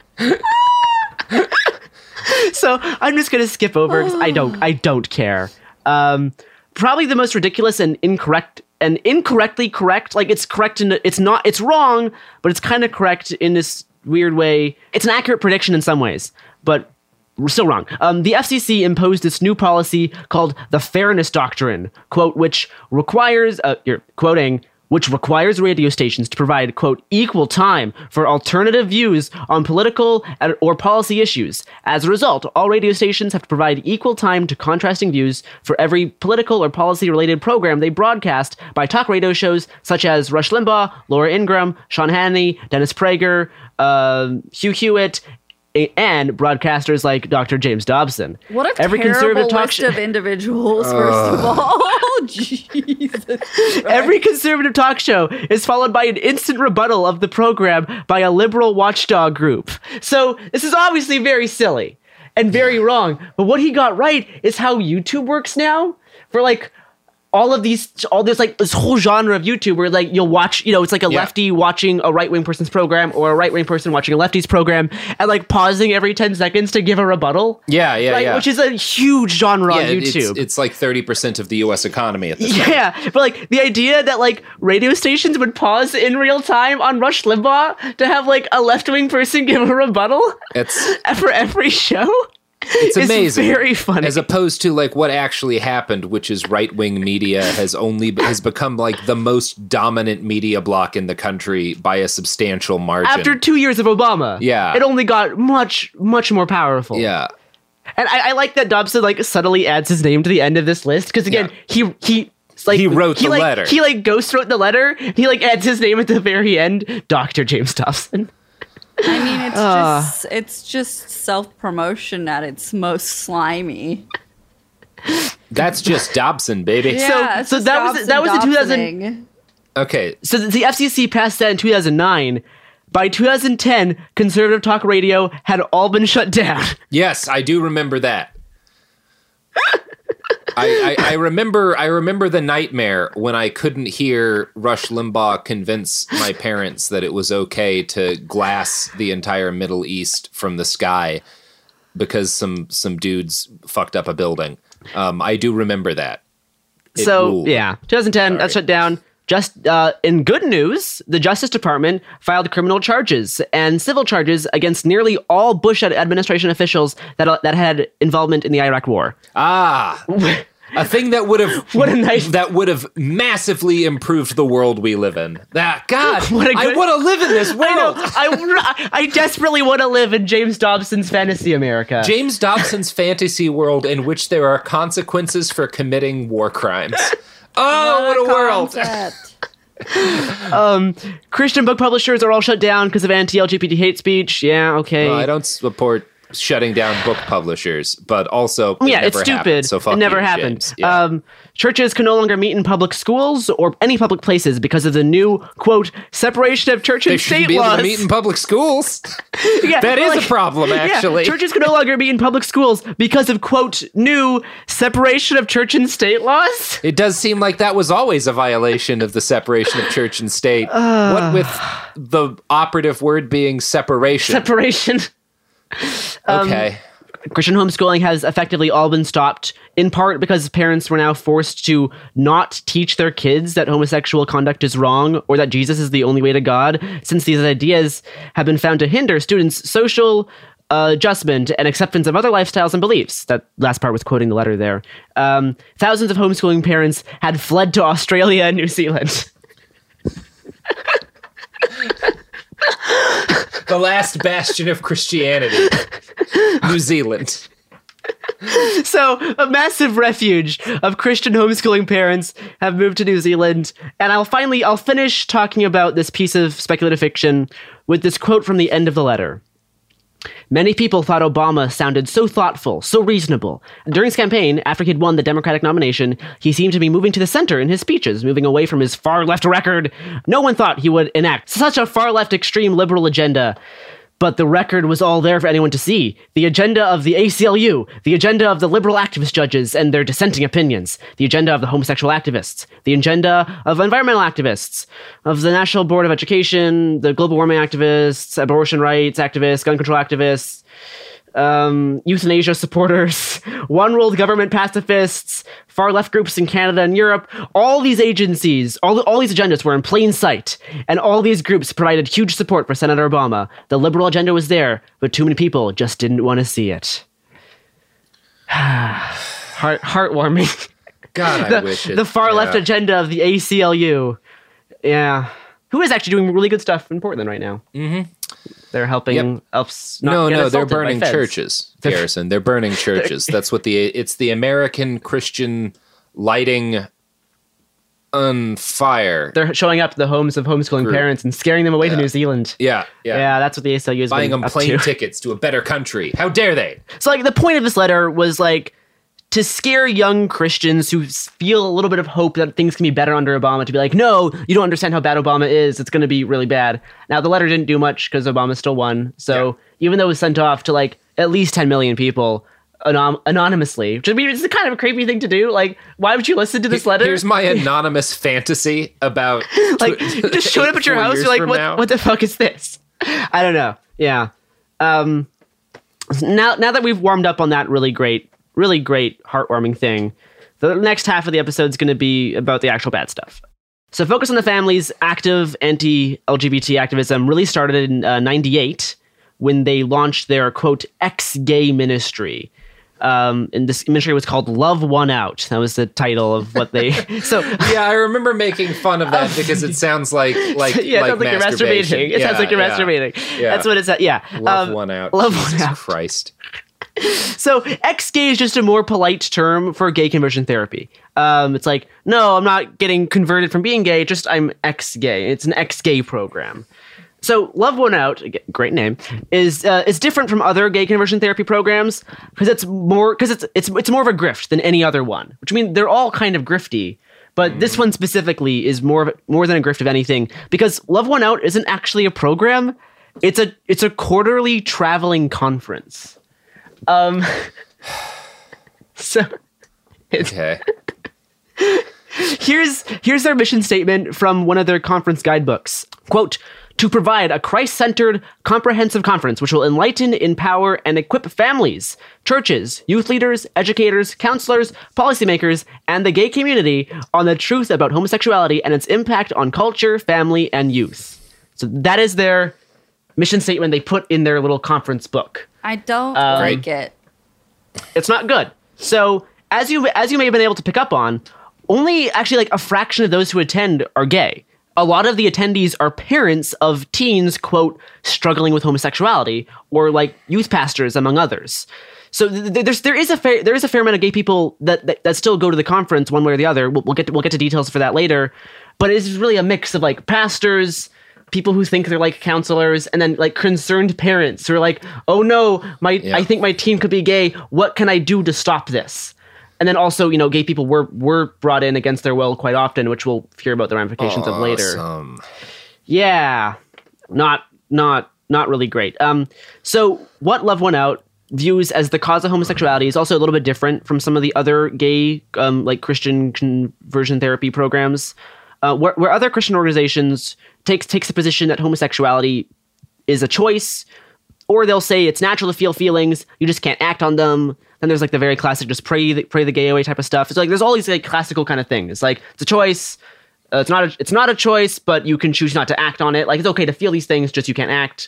So I'm just going to skip over because I don't care. Probably the most ridiculous and incorrectly correct. It's correct it's wrong, but it's kind of correct in this weird way. It's an accurate prediction in some ways, but Still wrong. The FCC imposed this new policy called the Fairness Doctrine, quote, which requires, you're quoting, which requires radio stations to provide, quote, equal time for alternative views on political or policy issues. As a result, all radio stations have to provide equal time to contrasting views for every political or policy-related program they broadcast by talk radio shows such as Rush Limbaugh, Laura Ingraham, Sean Hannity, Dennis Prager, Hugh Hewitt, and broadcasters like Dr. James Dobson. What a terrible list of individuals, first of all. Jesus Christ. Every conservative talk show is followed by an instant rebuttal of the program by a liberal watchdog group. So this is obviously very silly and very wrong. But what he got right is how YouTube works now. For like this whole genre of YouTube where like you'll watch, it's like a lefty watching a right-wing person's program or a right-wing person watching a lefty's program and like pausing every 10 seconds to give a rebuttal. Yeah. Which is a huge genre on YouTube. It's like 30% of the US economy at this point. Yeah, but like the idea that like radio stations would pause in real time on Rush Limbaugh to have like a left-wing person give a rebuttal for every show. It's amazing. It's very funny. As opposed to like what actually happened, which is right-wing media has become like the most dominant media block in the country by a substantial margin. After 2 years of Obama. Yeah. It only got much, much more powerful. Yeah. And I like that Dobson like subtly adds his name to the end of this list because again, he wrote the letter. He like ghost wrote the letter. He like adds his name at the very end, Dr. James Dobson. I mean, it's just self-promotion at its most slimy. That's just Dobson, baby. Yeah, so that was the 2000. Okay. So the FCC passed that in 2009. By 2010, conservative talk radio had all been shut down. Yes, I do remember that. I remember the nightmare when I couldn't hear Rush Limbaugh convince my parents that it was okay to glass the entire Middle East from the sky because some dudes fucked up a building. I do remember that. It ruled. 2010, that's shut down. Just in good news, the Justice Department filed criminal charges and civil charges against nearly all Bush administration officials that had involvement in the Iraq War. A thing that would have massively improved the world we live in. I want to live in this world. I desperately want to live in James Dobson's fantasy America. James Dobson's fantasy world in which there are consequences for committing war crimes. Oh, what a world! Christian book publishers are all shut down because of anti-LGBT hate speech. Yeah, okay. Well, I don't support shutting down book publishers, but also it's stupid. Happened, so fuck it never you, happened. Yeah. Churches can no longer meet in public schools or any public places because of the new, quote, separation of church and state laws. They shouldn't be able to meet in public schools. Yeah, that is a problem, actually. Yeah, churches can no longer meet in public schools because of, quote, new separation of church and state laws. It does seem like that was always a violation of the separation of church and state. What with the operative word being separation. Separation. Okay. Christian homeschooling has effectively all been stopped, in part because parents were now forced to not teach their kids that homosexual conduct is wrong or that Jesus is the only way to God, since these ideas have been found to hinder students' social adjustment and acceptance of other lifestyles and beliefs. That last part was quoting the letter there. Thousands of homeschooling parents had fled to Australia and New Zealand. The last bastion of Christianity. New Zealand. So, a massive refuge of Christian homeschooling parents have moved to New Zealand, and I'll finish talking about this piece of speculative fiction with this quote from the end of the letter. Many people thought Obama sounded so thoughtful, so reasonable. During his campaign, after he'd won the Democratic nomination, he seemed to be moving to the center in his speeches, moving away from his far-left record. No one thought he would enact such a far-left extreme liberal agenda. But the record was all there for anyone to see. The agenda of the ACLU, the agenda of the liberal activist judges and their dissenting opinions, the agenda of the homosexual activists, the agenda of environmental activists, of the National Board of Education, the global warming activists, abortion rights activists, gun control activists, euthanasia supporters, one world government pacifists, far left groups in Canada and Europe. All these agencies, all these agendas were in plain sight, and all these groups provided huge support for Senator Obama. The liberal agenda was there, but too many people just didn't want to see it. Heartwarming. God, I wish it. The far left agenda of the ACLU. Yeah. Who is actually doing really good stuff in Portland right now. Mm-hmm. They're helping us not get they're assaulted by burning feds. churches, Garrison. They're burning churches. That's what it's the American Christian lighting on fire. They're showing up to the homes of homeschooling parents and scaring them away to New Zealand. Yeah. Yeah, that's what the ACLU is buying them up plane to. tickets to a better country. How dare they? So, like, the point of this letter was, like, to scare young Christians who feel a little bit of hope that things can be better under Obama, to be like, no, you don't understand how bad Obama is. It's going to be really bad. Now, the letter didn't do much because Obama still won. So even though it was sent off to, like, at least 10 million people anonymously, which is kind of a creepy thing to do. Like, why would you listen to this letter? Here's my anonymous fantasy about... like, you just showed up at your house, you're like, what the fuck is this? I don't know. Yeah. Now that we've warmed up on that really great, heartwarming thing, the next half of the episode is going to be about the actual bad stuff. So Focus on the Family's active anti-LGBT activism really started in 98 when they launched their, quote, ex-gay ministry. And this ministry was called Love One Out. That was the title of what they... So yeah, I remember making fun of that because it sounds like yeah, it sounds like you're masturbating. It sounds like you're masturbating. Yeah. That's what it's... Yeah. Love One Out. Love Jesus One Out. Christ. So ex-gay is just a more polite term for gay conversion therapy. It's like, no, I'm not getting converted from being gay, just I'm ex-gay. It's an ex-gay program. So Love One Out, great name, is different from other gay conversion therapy programs because it's more of a grift than any other one. Which means they're all kind of grifty, but this one specifically is more than a grift of anything because Love One Out isn't actually a program. It's a quarterly traveling conference. So okay. Here's their mission statement from one of their conference guidebooks. Quote, to provide a Christ-centered, comprehensive conference which will enlighten, empower, and equip families, churches, youth leaders, educators, counselors, policymakers, and the gay community on the truth about homosexuality and its impact on culture, family, and youth. So that is their mission statement they put in their little conference book. I don't like it. It's not good. So as you may have been able to pick up on, only actually like a fraction of those who attend are gay. A lot of the attendees are parents of teens, quote, struggling with homosexuality, or like youth pastors, among others. So there is a fair amount of gay people that still go to the conference one way or the other. We'll get to details for that later, but it's really a mix of like pastors, people who think they're like counselors, and then like concerned parents who are like, oh no, I think my teen could be gay. What can I do to stop this? And then also, gay people were brought in against their will quite often, which we'll hear about the ramifications of later. Yeah, not really great. So what Love One Out views as the cause of homosexuality is also a little bit different from some of the other gay, like Christian conversion therapy programs, where other Christian organizations takes the position that homosexuality is a choice, or they'll say it's natural to feel feelings, you just can't act on them. Then there's like the very classic just pray the gay away type of stuff. It's like there's all these like classical kind of things. It's like it's a choice. It's not a choice, but you can choose not to act on it. Like it's okay to feel these things, just you can't act.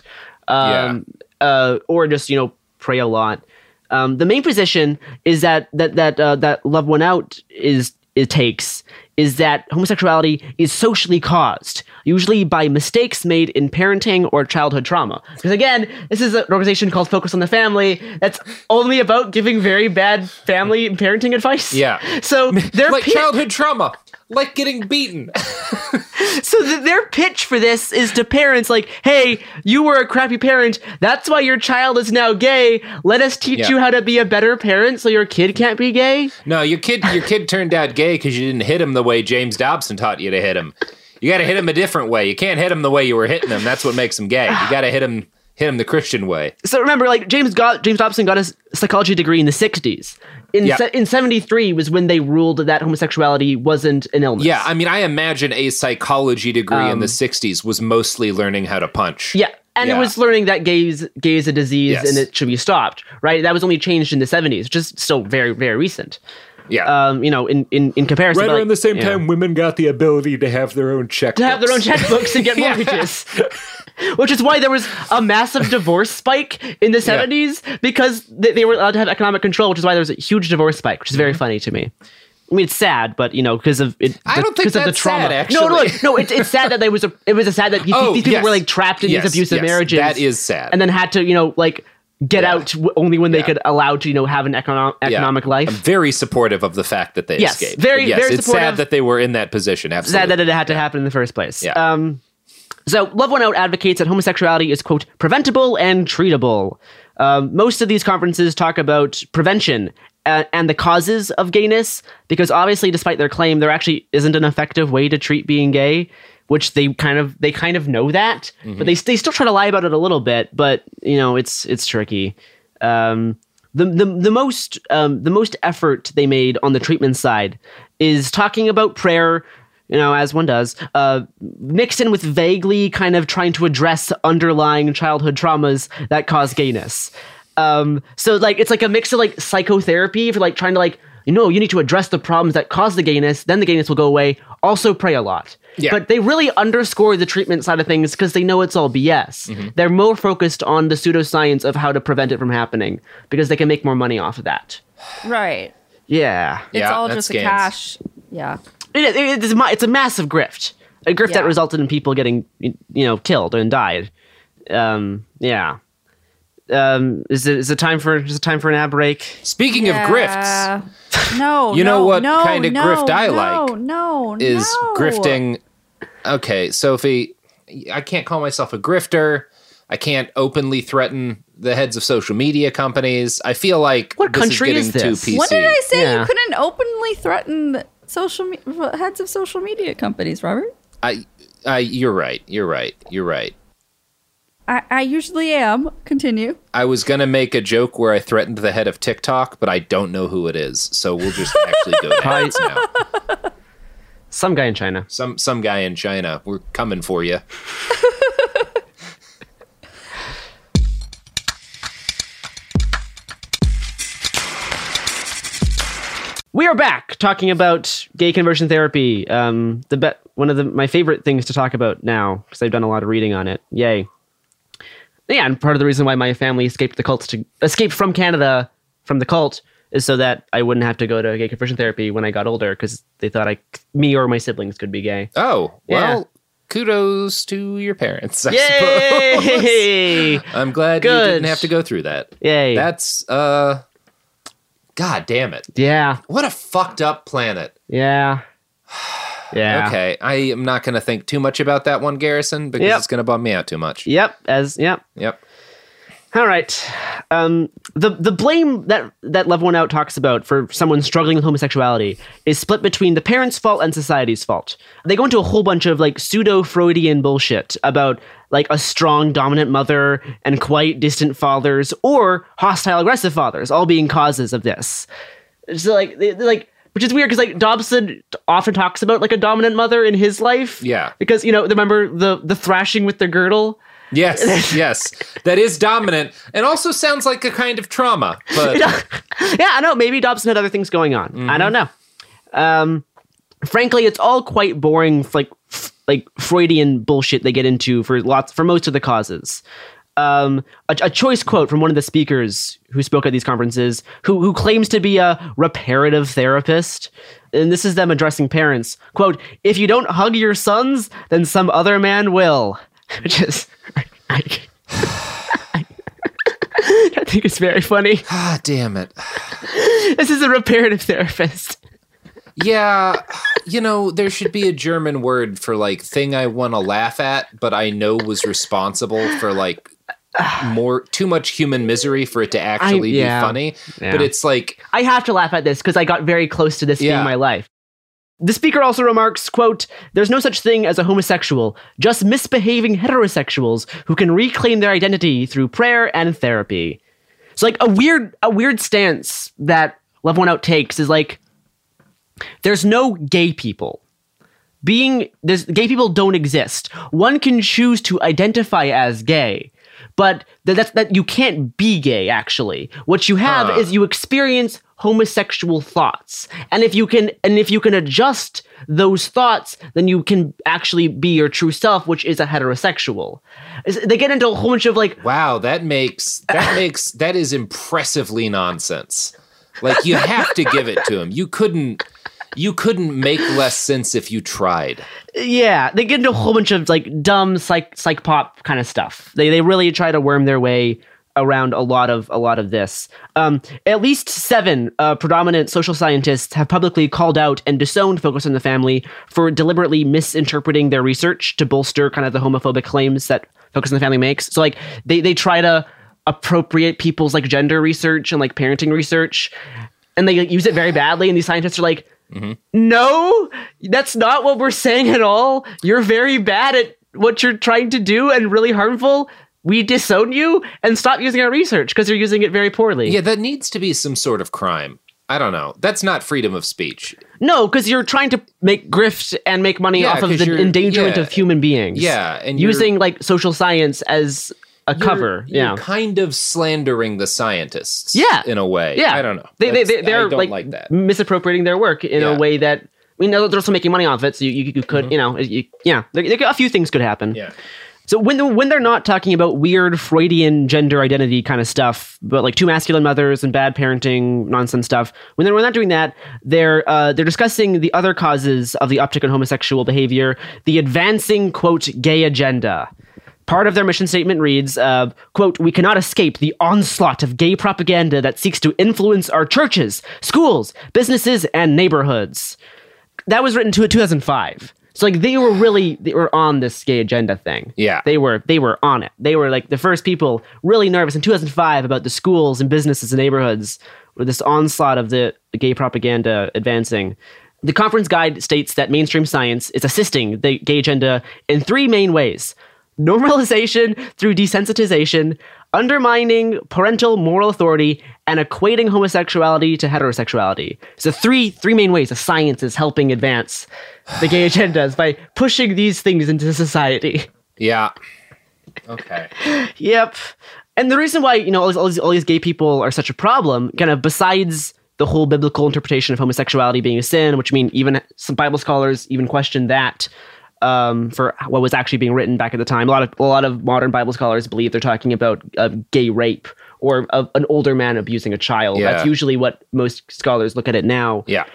Or just pray a lot. The main position is that Love One Out takes is that homosexuality is socially caused, usually by mistakes made in parenting or childhood trauma. Because again, this is an organization called Focus on the Family that's only about giving very bad family and parenting advice. Yeah. So their like childhood trauma, like getting beaten. So their pitch for this is to parents like, hey, you were a crappy parent. That's why your child is now gay. Let us teach you how to be a better parent so your kid can't be gay. No, your kid turned out gay because you didn't hit him the way James Dobson taught you to hit him. You got to hit him a different way. You can't hit him the way you were hitting him. That's what makes him gay. You got to hit him the Christian way. So remember, like James Dobson got his psychology degree in the 60s. In 73 was when they ruled that homosexuality wasn't an illness. Yeah, I mean, I imagine a psychology degree in the 60s was mostly learning how to punch. Yeah, and it was learning that gay is a disease and it should be stopped, right? That was only changed in the 70s, which is still very, very recent. Yeah. In comparison. Right around the same time, women got the ability to have their own checkbooks. To have their own checkbooks and get mortgages. Which is why there was a massive divorce spike in the 70s because they were allowed to have economic control, which is why there was a huge divorce spike, which is very funny to me. I mean, it's sad, but because of it. I don't think that's the trauma. sad, actually. No. It's sad that it was sad that these people were like trapped in these abusive marriages. That is sad, and then had to get out only when they could allowed to have an economic life. I'm very supportive of the fact that they escaped. Very it's supportive. sad that they were in that position. Absolutely, sad that it had to happen in the first place. Yeah. So Love One Out advocates that homosexuality is, quote, preventable and treatable. Most of these conferences talk about prevention and the causes of gayness, because obviously, despite their claim, there actually isn't an effective way to treat being gay, which they kind of know that, but they still try to lie about it a little bit. But it's tricky. The most effort they made on the treatment side is talking about prayer, as one does, mixed in with vaguely kind of trying to address underlying childhood traumas that cause gayness. So it's like a mix of like psychotherapy for like trying to you need to address the problems that cause the gayness, then the gayness will go away. Also pray a lot. Yeah. But they really underscore the treatment side of things because they know it's all BS. They're more focused on the pseudoscience of how to prevent it from happening because they can make more money off of that. Right. Yeah. It's all that's just a scams. cash. Yeah. It's a massive grift. A grift that resulted in people getting, killed and died. Yeah. Is it time for an ad break? Speaking of grifts, no, know what no, kind of no, grift I like? Is no. grifting. Okay, Sophie, I can't call myself a grifter. I can't openly threaten the heads of social media companies. I feel like What country is is getting this? too PC. When did I say Yeah. you couldn't openly threaten heads of social media companies, Robert? You're right. You're right. I usually am. Continue. I was going to make a joke where I threatened the head of TikTok, but I don't know who it is. So we'll just actually go to ads now. Some guy in China. Some guy in China. We're coming for you. We are back talking about gay conversion therapy. One of my favorite things to talk about now because I've done a lot of reading on it. Yay. Yeah, and part of the reason why my family escaped from Canada from the cult is so that I wouldn't have to go to gay conversion therapy when I got older because they thought me or my siblings could be gay. Oh, well, Yeah. Kudos to your parents, I Yay! suppose. I'm glad Good. you didn't have to go through that. Yay. That's, God damn it. Yeah. What a fucked up planet. Yeah. Yeah. Okay, I am not going to think too much about that one, Garrison, because it's going to bum me out too much. Yep. Yep. All right. The blame that Love One Out talks about for someone struggling with homosexuality is split between the parents' fault and society's fault. They go into a whole bunch of pseudo-Freudian bullshit about a strong dominant mother and quite distant fathers or hostile aggressive fathers all being causes of this. So which is weird because Dobson often talks about a dominant mother in his life. Yeah. Because remember the thrashing with the girdle? Yes, yes. That is dominant and also sounds like a kind of trauma. But Yeah, I know. Maybe Dobson had other things going on. I don't know. Frankly, it's all quite boring, like Freudian bullshit they get into for most of the causes. A choice quote from one of the speakers who spoke at these conferences, who claims to be a reparative therapist, and this is them addressing parents. Quote, "If you don't hug your sons, then some other man will." Which is, I think it's very funny. ah, damn it. This is a reparative therapist. Yeah, there should be a German word for thing I want to laugh at, but I know was responsible for too much human misery for it to actually be funny. Yeah. But it's I have to laugh at this because I got very close to this being my life. The speaker also remarks, quote, "There's no such thing as a homosexual, just misbehaving heterosexuals who can reclaim their identity through prayer and therapy." So a weird stance that Love One Out takes is there's no gay people. Gay people don't exist. One can choose to identify as gay, but that you can't be gay, actually. What you have is you experience homosexual thoughts. And if you can adjust those thoughts, then you can actually be your true self, which is a heterosexual. They get into a whole bunch of like, wow, that is impressively nonsense. Like, you have to give it to him. You couldn't make less sense if you tried. Yeah, they get into a whole bunch of like dumb psych pop kind of stuff. They really try to worm their way around a lot of this. At least 7 predominant social scientists have publicly called out and disowned Focus on the Family for deliberately misinterpreting their research to bolster kind of the homophobic claims that Focus on the Family makes. So like they try to appropriate people's like gender research and like parenting research, and they like, use it very badly. And these scientists are like, no, that's not what we're saying at all. You're very bad at what you're trying to do and really harmful. We disown you and stop using our research because you're using it very poorly. Yeah, that needs to be some sort of crime. I don't know. That's not freedom of speech. No, because you're trying to make grift and make money off of the endangerment of human beings. Yeah, and using like social science as a cover. You're kind of slandering the scientists. Yeah, in a way. Yeah, I don't know. They're I don't like that. Misappropriating their work in a way that they're also making money off it. So you could a few things could happen. Yeah. So when they're not talking about weird Freudian gender identity kind of stuff, but like 2 masculine mothers and bad parenting nonsense stuff, when they're not doing that, they're discussing the other causes of the uptick in homosexual behavior, the advancing, quote, gay agenda. Part of their mission statement reads, quote, "We cannot escape the onslaught of gay propaganda that seeks to influence our churches, schools, businesses, and neighborhoods." That was written in 2005. So like they were on this gay agenda thing. Yeah. They were on it. They were like the first people really nervous in 2005 about the schools and businesses and neighborhoods with this onslaught of the gay propaganda advancing. The conference guide states that mainstream science is assisting the gay agenda in 3 main ways: normalization through desensitization, undermining parental moral authority, and equating homosexuality to heterosexuality. So three main ways the science is helping advance the gay agendas by pushing these things into society. Yeah. Okay. Yep. And the reason why, all these gay people are such a problem, kind of besides the whole biblical interpretation of homosexuality being a sin, which even some Bible scholars even question that, for what was actually being written back at the time. A lot of modern Bible scholars believe they're talking about gay rape or an older man abusing a child. Yeah. That's usually what most scholars look at it now. Yeah.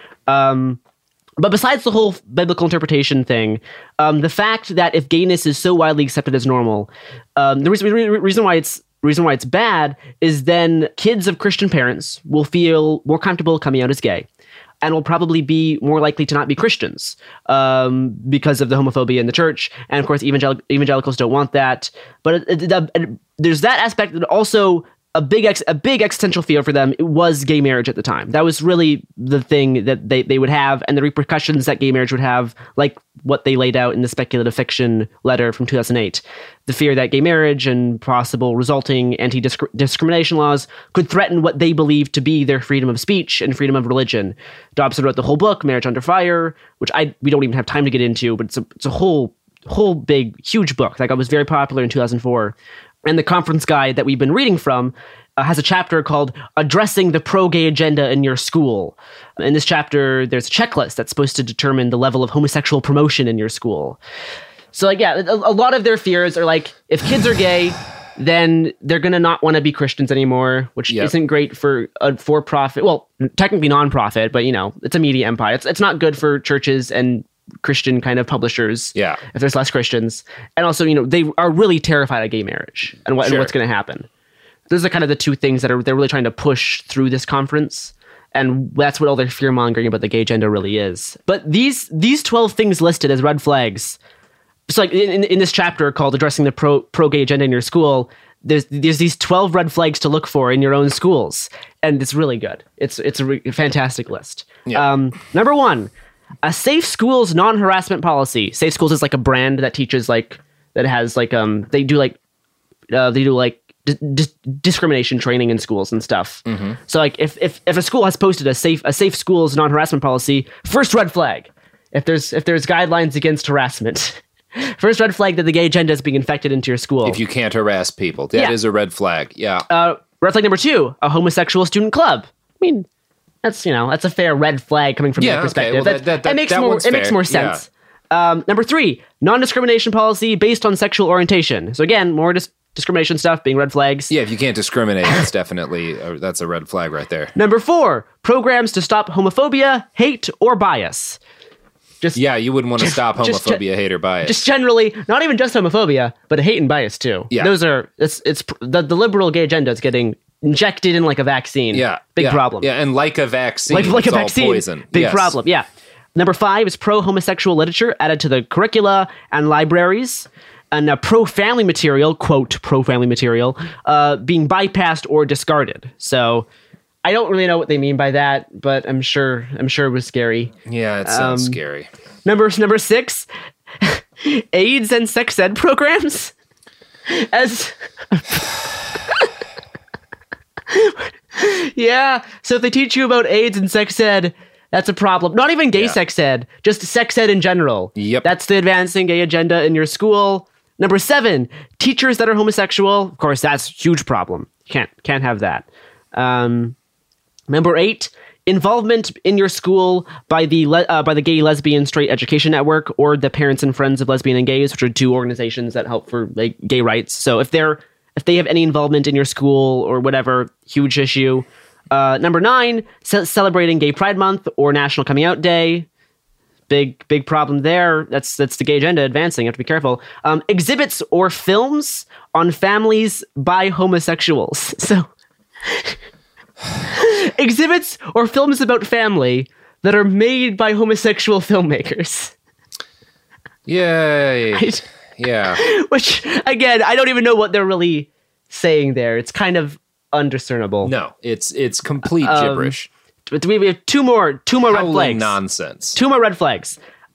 But besides the whole biblical interpretation thing, the fact that if gayness is so widely accepted as normal, the reason why it's bad is then kids of Christian parents will feel more comfortable coming out as gay, and will probably be more likely to not be Christians because of the homophobia in the church. And of course, evangelicals don't want that. But there's that aspect, that also a big existential fear for them was gay marriage at the time. That was really the thing that they would have, and the repercussions that gay marriage would have, like what they laid out in the speculative fiction letter from 2008. The fear that gay marriage and possible resulting anti-discrimination laws could threaten what they believed to be their freedom of speech and freedom of religion. Dobson wrote the whole book, Marriage Under Fire, which we don't even have time to get into, but it's a whole big, huge book. Like, it was very popular in 2004. And the conference guide that we've been reading from has a chapter called Addressing the Pro-Gay Agenda in Your School. In this chapter, there's a checklist that's supposed to determine the level of homosexual promotion in your school. So, like, yeah, a lot of their fears are like, if kids are gay, then they're going to not want to be Christians anymore, which isn't great for a for-profit, well, technically non-profit, but, it's a media empire. It's not good for churches and Christian kind of publishers, if there's less Christians. And also, they are really terrified of gay marriage and what's going to happen. Those are kind of the 2 things that they're really trying to push through this conference. And that's what all their fear-mongering about the gay agenda really is. But these 12 things listed as red flags, so like in this chapter called Addressing the Pro-Gay Agenda in Your School, there's these 12 red flags to look for in your own schools. And it's really good. It's a fantastic list. Yeah. Number 1, a safe schools non-harassment policy. Safe schools is like a brand that teaches that has they do discrimination training in schools and stuff. Mm-hmm. So like if a school has posted a safe schools non-harassment policy, first red flag. If there's guidelines against harassment, First red flag that the gay agenda is being infected into your school. If you can't harass people, that is a red flag. Yeah. Red flag number 2, a homosexual student club. I mean, that's a fair red flag coming from their perspective. Well, it makes more sense. Number 3, non-discrimination policy based on sexual orientation. So again, more discrimination stuff being red flags. Yeah, if you can't discriminate, it's definitely that's a red flag right there. Number 4, programs to stop homophobia, hate, or bias. You wouldn't want to stop homophobia, hate, or bias. Just generally, not even just homophobia, but hate and bias too. Yeah. Those are it's the liberal gay agenda is getting injected in like a vaccine. Yeah. Big problem. Yeah, and like a vaccine. Like it's a vaccine. All poison. Big problem. Yeah. Number 5 is pro-homosexual literature added to the curricula and libraries. And pro-family material, quote, pro-family material, being bypassed or discarded. So I don't really know what they mean by that, but I'm sure it was scary. Yeah, it sounds scary. Number 6, AIDS and sex ed programs. Yeah, so if they teach you about AIDS and sex ed, that's a problem. Not even gay sex ed, just sex ed in general. Yep. That's the advancing gay agenda in your school. Number 7, teachers that are homosexual. Of course, that's a huge problem. Can't have that. Number 8, involvement in your school by the Gay, Lesbian, Straight Education Network or the Parents and Friends of Lesbian and Gays, which are 2 organizations that help for like gay rights. So if they have any involvement in your school or whatever, huge issue. Number 9, celebrating Gay Pride Month or National Coming Out Day. Big problem there. That's the gay agenda advancing. You have to be careful. Exhibits or films on families by homosexuals. So exhibits or films about family that are made by homosexual filmmakers. Yay. Right? Yeah. Which, again, I don't even know what they're really saying there. It's kind of undiscernible. No, it's complete gibberish. But we have two more red flags. Nonsense. 2 more red flags.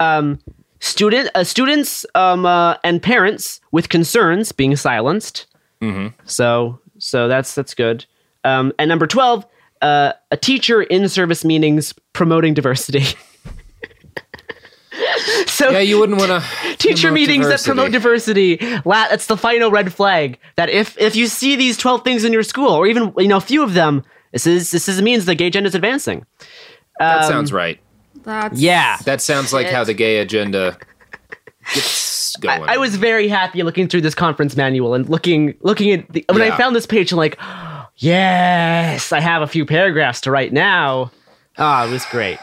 Students and parents with concerns being silenced. Mm-hmm. So that's good. And number 12, a teacher in service meetings promoting diversity. So yeah, you wouldn't want to teacher meetings that promote diversity. That's the final red flag. That if you see these 12 things in your school, or even a few of them, this means the gay agenda is advancing. That sounds right. That sounds like how the gay agenda gets going. I was very happy looking through this conference manual and looking at when I found this page. I'm like, yes, I have a few paragraphs to write now. It was great.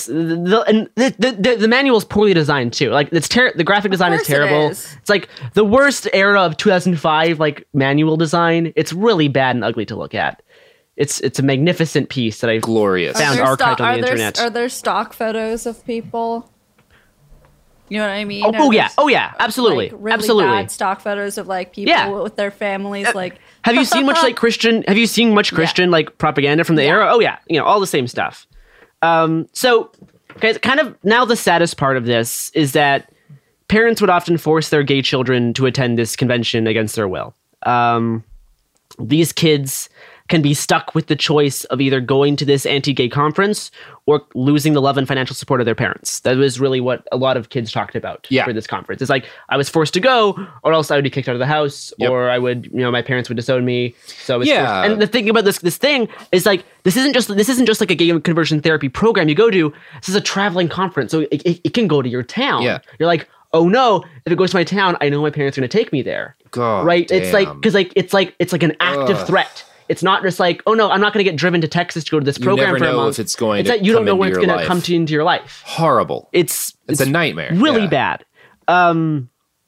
The manual is poorly designed too. Like the graphic design is terrible. It's like the worst era of 2005 like manual design. It's really bad and ugly to look at. It's a magnificent piece that I found archived on the internet. Are there stock photos of people? You know what I mean? Oh yeah, absolutely, like really absolutely. Bad stock photos of like people with their families. Like, have you seen much like Christian? Have you seen much Christian like propaganda from the era? Oh yeah, all the same stuff. So, guys, kind of now the saddest part of this is that parents would often force their gay children to attend this convention against their will. These kids can be stuck with the choice of either going to this anti-gay conference or losing the love and financial support of their parents. That was really what a lot of kids talked about for this conference. It's like, I was forced to go, or else I would be kicked out of the house, or I would, my parents would disown me. So I was forced. And the thing about this thing is like, this isn't just like a gay conversion therapy program you go to. This is a traveling conference, so it can go to your town. Yeah. You're like, oh no, if it goes to my town, I know my parents are going to take me there. God, right? Damn. It's like, because like it's like an active threat. It's not just like, oh no, I'm not going to get driven to Texas to go to this program for a month. You never know if it's going to that you don't know when it's going to come into your life. Horrible. It's a nightmare. Really bad. An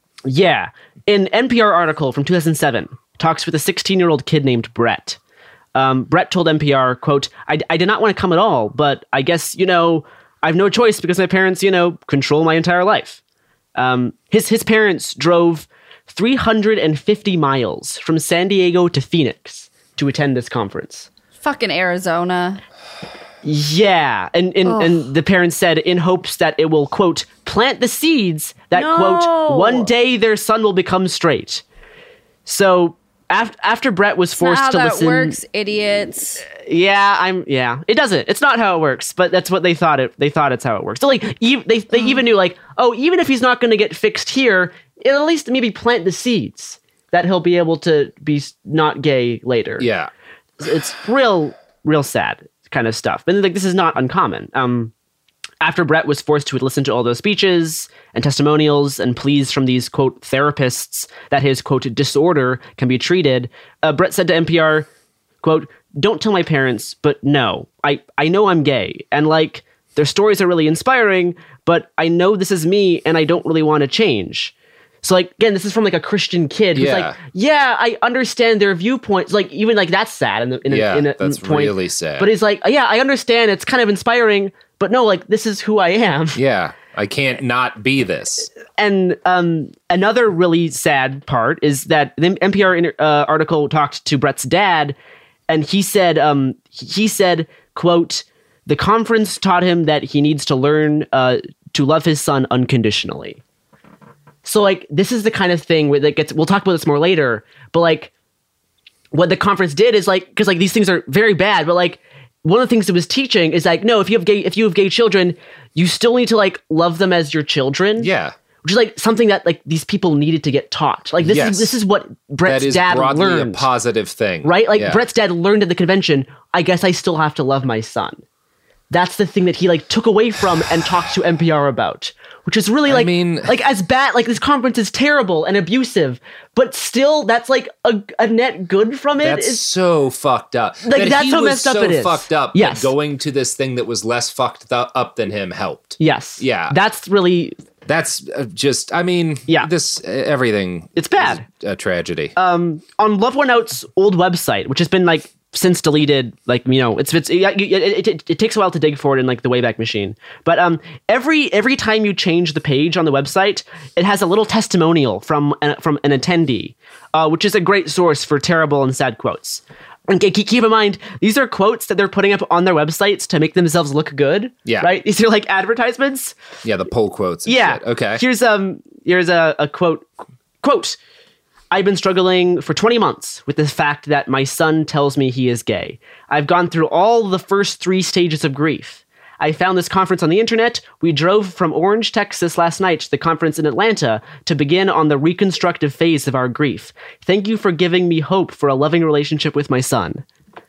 NPR article from 2007 talks with a 16-year-old kid named Brett. Brett told NPR, quote, I did not want to come at all, but I guess, I have no choice because my parents, control my entire life. His parents drove 350 miles from San Diego to Phoenix to attend this conference. Fucking Arizona. Yeah. And the parents said in hopes that it will, quote, plant the seeds that, quote, one day their son will become straight. So after Brett was Not forced how to that listen. works, idiots. Yeah. It doesn't. It's not how it works, but that's what they thought. They thought it's how it works. So like, they even knew like, oh, even if he's not going to get fixed here, it'll at least maybe plant the seeds that he'll be able to be not gay later. Yeah. It's real sad kind of stuff. And like, this is not uncommon. After Brett was forced to listen to all those speeches and testimonials and pleas from these, quote, therapists that his, quote, disorder can be treated, Brett said to NPR, quote, "Don't tell my parents, but no, I know I'm gay. And like, their stories are really inspiring, but I know this is me and I don't really want to change." So like, again, this is from like a Christian kid who's like, yeah, I understand their viewpoints. Like, even like that's sad in a that's point. really sad. But he's like, yeah, I understand. It's kind of inspiring, but no, like, this is who I am. Yeah. I can't not be this. And another really sad part is that the NPR article talked to Brett's dad, and he said, quote, "The conference taught him that he needs to learn to love his son unconditionally." So like, this is the kind of thing where that gets, we'll talk about this more later, but like, what the conference did is like, because like these things are very bad, but like, one of the things it was teaching is like, no, if you have gay children, you still need to like love them as your children. Yeah. Which is like something that like these people needed to get taught. Like this is what Brett's dad learned. That is broadly a positive thing. Right? Like Brett's dad learned at the convention, I guess I still have to love my son. That's the thing that he like took away from and talked to NPR about, which is really like, I mean, like as bad, like this conference is terrible and abusive, but still that's like a net good from it. That's so fucked up. Like that's how messed up it is. Fucked up. Yes. That going to this thing that was less fucked up than him helped. Yes. Yeah. That's really. That's just, I mean, this, everything. It's bad. Is a tragedy. On Love One Out's old website, which has been like since deleted, like, you know, it takes a while to dig for it in like the Wayback Machine. But every time you change the page on the website, it has a little testimonial from an attendee, which is a great source for terrible and sad quotes. And keep in mind, these are quotes that they're putting up on their websites to make themselves look good. Yeah. Right? These are like advertisements. Yeah, the pull quotes and shit. Okay. Here's a quote. Quote, "I've been struggling for 20 months with the fact that my son tells me he is gay. I've gone through all the first 3 stages of grief. I found this conference on the internet. We drove from Orange, Texas last night to the conference in Atlanta to begin on the reconstructive phase of our grief. Thank you for giving me hope for a loving relationship with my son."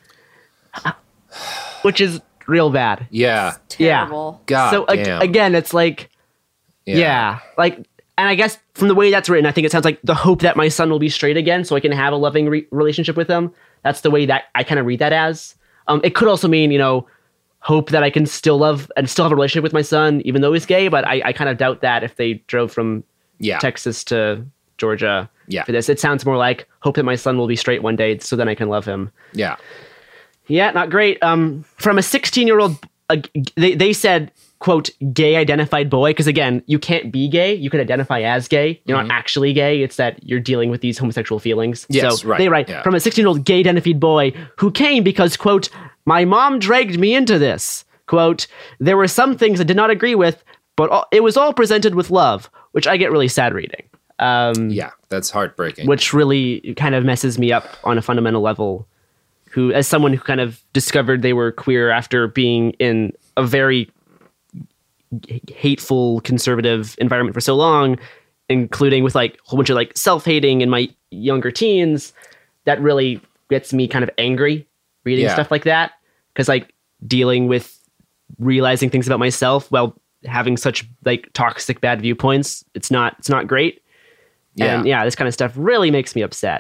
Which is real bad. Yeah. Terrible. God So damn. again, it's like, like, and I guess from the way that's written, I think it sounds like the hope that my son will be straight again so I can have a loving relationship with him. That's the way that I kind of read that as. It could also mean, you know, hope that I can still love and still have a relationship with my son, even though he's gay. But I kind of doubt that if they drove from Texas to Georgia for this. It sounds more like hope that my son will be straight one day so then I can love him. Yeah. Yeah, not great. From a 16-year-old, they said, quote, "gay identified boy," because again, you can't be gay. You can identify as gay. You're not actually gay. It's that you're dealing with these homosexual feelings. Yes, so right. They write, from a 16-year-old gay identified boy who came because, quote, "my mom dragged me into this." Quote, "There were some things I did not agree with, but it was all presented with love," which I get really sad reading. Yeah, that's heartbreaking. Which really kind of messes me up on a fundamental level. Who, as someone who kind of discovered they were queer after being in a very hateful conservative environment for so long, including with like a whole bunch of like self-hating in my younger teens, that really gets me kind of angry reading stuff like that. Because like dealing with realizing things about myself while having such like toxic bad viewpoints, it's not great. And this kind of stuff really makes me upset.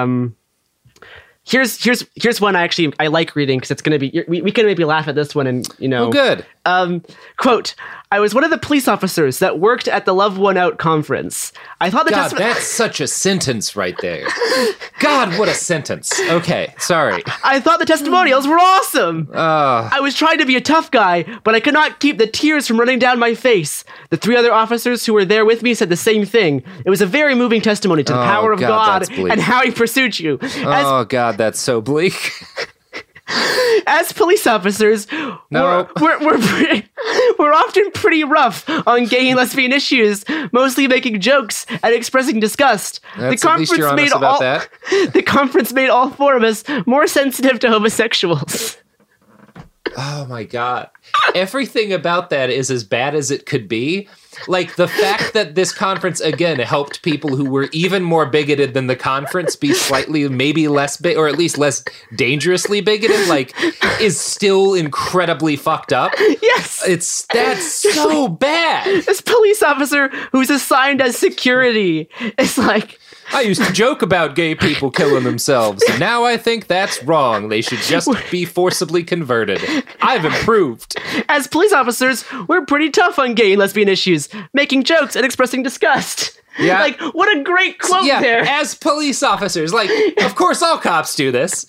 Here's one I like reading because it's going to be, we can maybe laugh at this one and, you know. Oh, good. Quote, "I was one of the police officers that worked at the Love One Out conference. I thought God, that's such a sentence right there. God, what a sentence. Okay, sorry. I thought the testimonials were awesome. I was trying to be a tough guy, but I could not keep the tears from running down my face. The 3 other officers who were there with me said the same thing. It was a very moving testimony to the power of God and how he pursued you. Oh, God, that's so bleak. As police officers, No. we're were often pretty rough on gay and lesbian issues, mostly making jokes and expressing disgust. That's, at least you're honest about that. The conference made all four of us more sensitive to homosexuals. Oh my God. Everything about that is as bad as it could be. Like the fact that this conference, again, helped people who were even more bigoted than the conference be slightly, maybe less big, or at least less dangerously bigoted, like, is still incredibly fucked up. Yes. That's so bad. This police officer who's assigned as security is like, I used to joke about gay people killing themselves. Now I think that's wrong. They should just be forcibly converted. I've improved. As police officers, we're pretty tough on gay and lesbian issues, making jokes and expressing disgust. Yeah. Like, what a great quote there. As police officers. Like, of course all cops do this.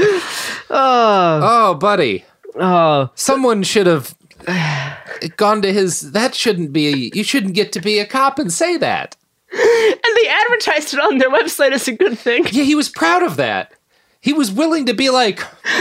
Oh, buddy. Oh. Someone should have gone to his... That shouldn't be... You shouldn't get to be a cop and say that. And they advertised it on their website as a good thing. Yeah, he was proud of that. He was willing to be like...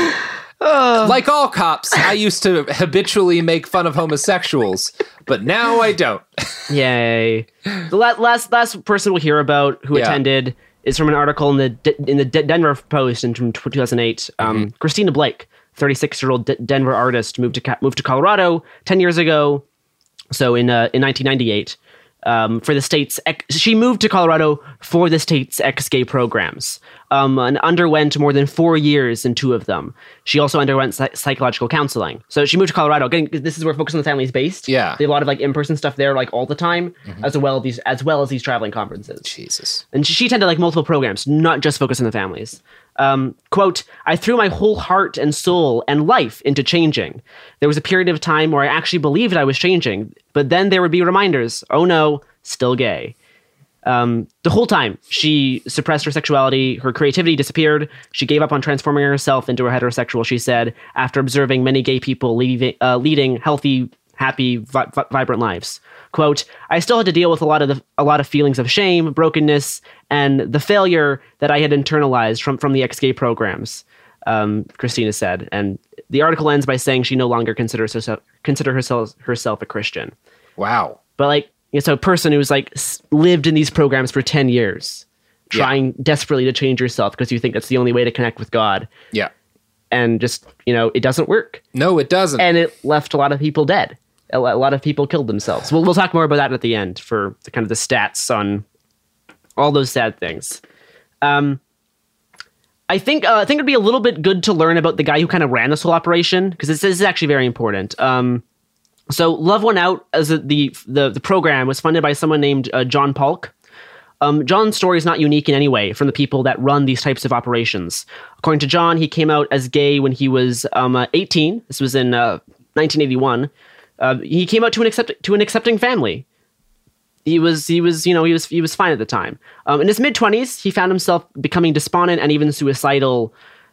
Like all cops, I used to habitually make fun of homosexuals, but now I don't. Yay. The last person we'll hear about who attended is from an article in the Denver Post from 2008. Christina Blake, 36-year-old Denver artist, moved to Colorado 10 years ago, so in 1998. For the state's, she moved to Colorado for the state's ex-gay programs, and underwent more than 4 years in 2 of them. She also underwent psychological counseling. So she moved to Colorado. Again, this is where Focus on the Family is based. Yeah, they have a lot of like in-person stuff there, like all the time, as well as these traveling conferences. Jesus. And she attended like multiple programs, not just Focus on the Families. Quote, I threw my whole heart and soul and life into changing. There was a period of time where I actually believed I was changing, but then there would be reminders, oh no, still gay. The whole time, she suppressed her sexuality, her creativity disappeared, she gave up on transforming herself into a heterosexual, she said, after observing many gay people leading healthy, happy, vibrant lives. Quote, I still had to deal with a lot of feelings of shame, brokenness, and the failure that I had internalized from the ex-gay programs, Christina said. And the article ends by saying she no longer considers herself a Christian. Wow. But like, it's a person who's like lived in these programs for 10 years, trying desperately to change yourself because you think that's the only way to connect with God. Yeah. And just, it doesn't work. No, it doesn't. And it left a lot of people dead. A lot of people killed themselves. We'll talk more about that at the end for the kind of the stats on all those sad things. I think it'd be a little bit good to learn about the guy who kind of ran this whole operation, because this is actually very important. So Love One Out, as the program, was funded by someone named John Polk. John's story is not unique in any way from the people that run these types of operations. According to John, he came out as gay when he was 18. This was in 1981. He came out to an accepting family. He was fine at the time. In his mid-20s, he found himself becoming despondent and even suicidal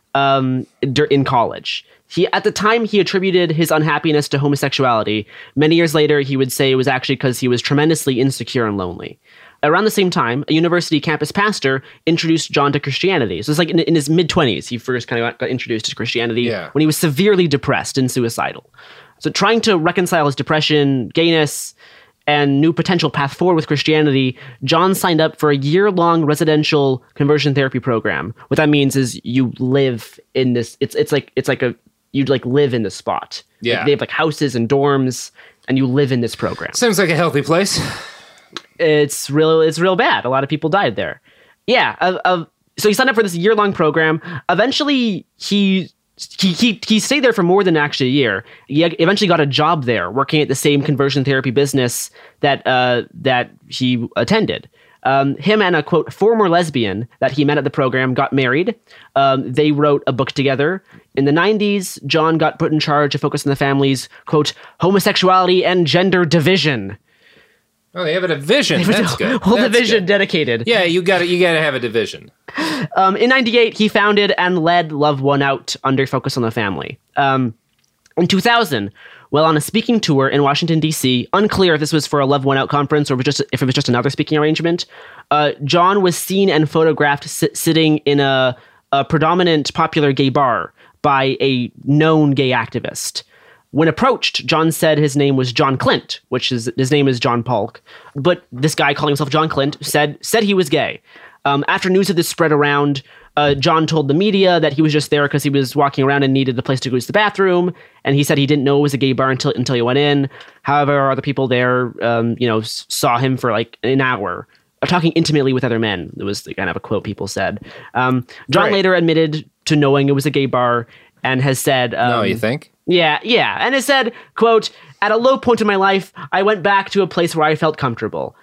in college. At the time, he attributed his unhappiness to homosexuality. Many years later, he would say it was actually because he was tremendously insecure and lonely. Around the same time, a university campus pastor introduced John to Christianity. So it's like in his mid-20s, he first kind of got introduced to Christianity when he was severely depressed and suicidal. So trying to reconcile his depression, gayness, and new potential path forward with Christianity, John signed up for a year-long residential conversion therapy program. What that means is you live in this. You'd live in the spot. Yeah, like they have like houses and dorms, and you live in this program. Sounds like a healthy place. It's real bad. A lot of people died there. Yeah. So he signed up for this year-long program. Eventually, he stayed there for more than actually a year. He eventually got a job there, working at the same conversion therapy business that he attended. Him and a, quote, former lesbian that he met at the program got married. They wrote a book together. In the 90s, John got put in charge of Focus on the Family's, quote, homosexuality and gender division. Oh, they have a division. That's good. Whole division dedicated. Yeah, you gotta have a division. In 98, he founded and led Love One Out under Focus on the Family. In 2000, while on a speaking tour in Washington, D.C., unclear if this was for a Love One Out conference or if it was just another speaking arrangement, John was seen and photographed sitting in a predominant popular gay bar by a known gay activist. When approached, John said his name was John Clint, his name is John Polk. But this guy calling himself John Clint said he was gay. After news of this spread around, John told the media that he was just there because he was walking around and needed a place to go to the bathroom. And he said he didn't know it was a gay bar until he went in. However, other people there, saw him for like an hour, talking intimately with other men. It was kind of a quote people said. John later admitted to knowing it was a gay bar and has said... no, you think? Yeah. And it said, quote, "At a low point in my life, I went back to a place where I felt comfortable."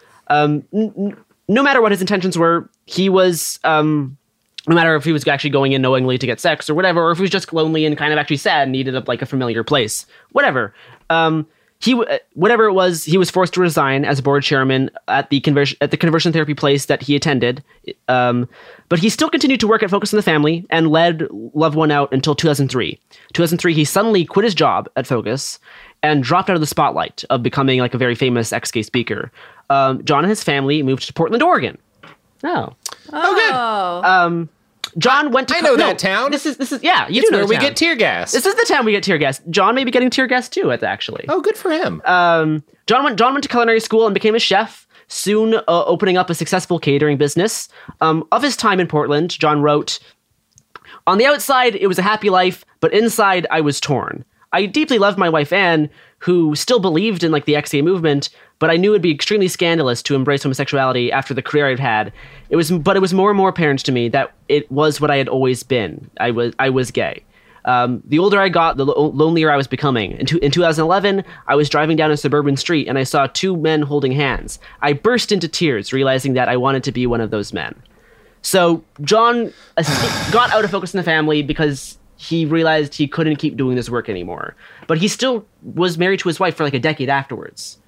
No matter what his intentions were, he was... no matter if he was actually going in knowingly to get sex or whatever, or if he was just lonely and kind of actually sad and needed a familiar place. Whatever. Whatever it was, he was forced to resign as board chairman at the conversion therapy place that he attended. But he still continued to work at Focus on the Family and led Loved One out until 2003. 2003, he suddenly quit his job at Focus and dropped out of the spotlight of becoming like a very famous ex-gay speaker. John and his family moved to Portland, Oregon. Oh, good. John went to... I know that town. This is yeah, you do know where the we town. get tear gas. This is the town we get tear gas. John may be getting tear gas too, actually. Oh, good for him. John went to culinary school and became a chef, soon opening up a successful catering business. Of his time in Portland, John wrote, "On the outside, it was a happy life, but inside, I was torn. I deeply loved my wife, Anne, who still believed in the ex-gay movement, but I knew it'd be extremely scandalous to embrace homosexuality after the career I'd had. It was more and more apparent to me that it was what I had always been. I was gay. The older I got, the lonelier I was becoming. In 2011, I was driving down a suburban street and I saw two men holding hands. I burst into tears, realizing that I wanted to be one of those men." So John got out of Focus on the Family because he realized he couldn't keep doing this work anymore. But he still was married to his wife for a decade afterwards.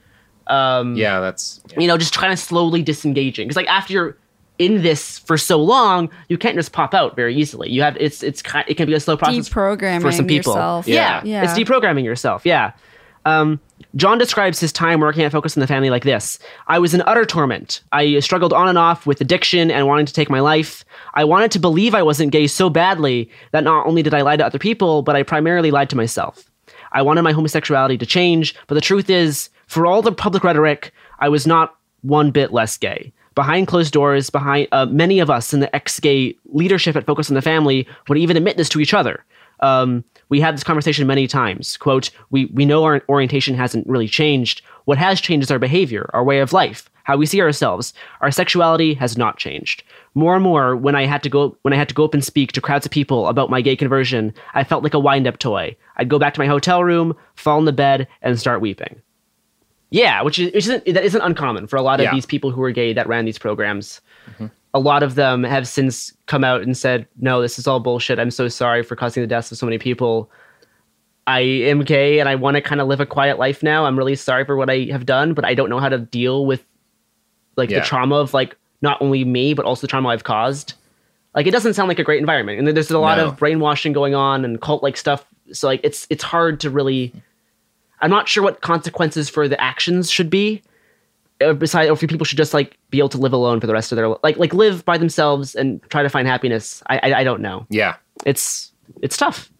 Just kind of slowly disengaging. Because after you're in this for so long, you can't just pop out very easily. You have it can be a slow process deprogramming for some people. Yourself. Yeah, it's deprogramming yourself. Yeah. John describes his time working at Focus on the Family like this: "I was in utter torment. I struggled on and off with addiction and wanting to take my life. I wanted to believe I wasn't gay so badly that not only did I lie to other people, but I primarily lied to myself. I wanted my homosexuality to change, but the truth is, for all the public rhetoric, I was not one bit less gay. Behind closed doors, many of us in the ex-gay leadership at Focus on the Family would even admit this to each other. We had this conversation many times. Quote, we know our orientation hasn't really changed. What has changed is our behavior, our way of life, how we see ourselves. Our sexuality has not changed. More and more, when I had to go up and speak to crowds of people about my gay conversion, I felt like a wind-up toy. I'd go back to my hotel room, fall in the bed, and start weeping." Yeah, that isn't uncommon for a lot of these people who are gay that ran these programs. Mm-hmm. A lot of them have since come out and said, "No, this is all bullshit. I'm so sorry for causing the deaths of so many people. I am gay and I want to kind of live a quiet life now. I'm really sorry for what I have done, but I don't know how to deal with the trauma of not only me, but also the trauma I've caused." It doesn't sound like a great environment. And there's a lot of brainwashing going on and cult-like stuff. So it's hard to really... I'm not sure what consequences for the actions should be. Besides, or if people should just be able to live alone for the rest of their live by themselves and try to find happiness. I don't know. Yeah, it's tough.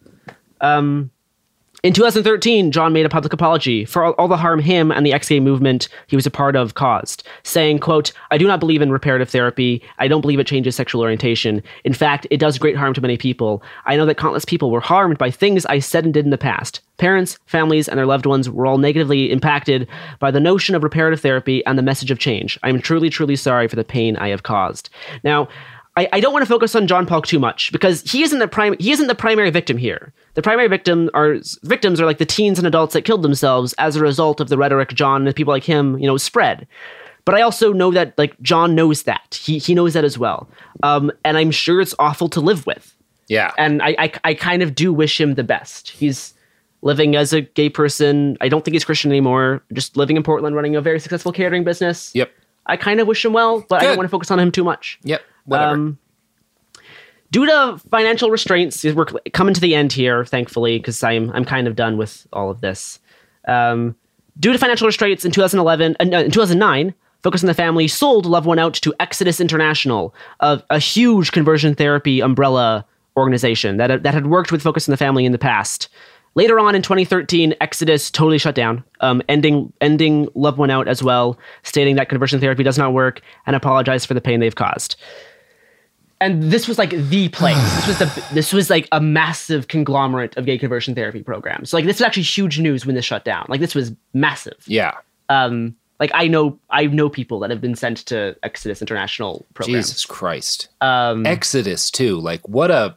In 2013, John made a public apology for all the harm him and the ex-gay movement he was a part of caused, saying, quote, "I do not believe in reparative therapy. I don't believe it changes sexual orientation. In fact, it does great harm to many people. I know that countless people were harmed by things I said and did in the past. Parents, families, and their loved ones were all negatively impacted by the notion of reparative therapy and the message of change. I am truly, truly sorry for the pain I have caused." Now, I don't want to focus on John Polk too much because he isn't the primary victim here. The primary victims are the teens and adults that killed themselves as a result of the rhetoric John and people like him, spread. But I also know that John knows that. He knows that as well. And I'm sure it's awful to live with. Yeah. And I kind of do wish him the best. He's living as a gay person. I don't think he's Christian anymore. Just living in Portland, running a very successful catering business. Yep. I kind of wish him well, but I don't want to focus on him too much. Yep. Whatever. Due to financial restraints, we're coming to the end here, thankfully, because I'm kind of done with all of this. Due to financial restraints in 2009, Focus on the Family sold Loved One out to Exodus International, a huge conversion therapy umbrella organization that had worked with Focus on the Family in the past. Later on in 2013, Exodus totally shut down, ending Love One Out as well, stating that conversion therapy does not work and apologized for the pain they've caused. And this was like the place. This was like a massive conglomerate of gay conversion therapy programs. So like this was actually huge news when this shut down. Like this was massive. Yeah. Like I know people that have been sent to Exodus International programs. Jesus Christ. Exodus too. Like what a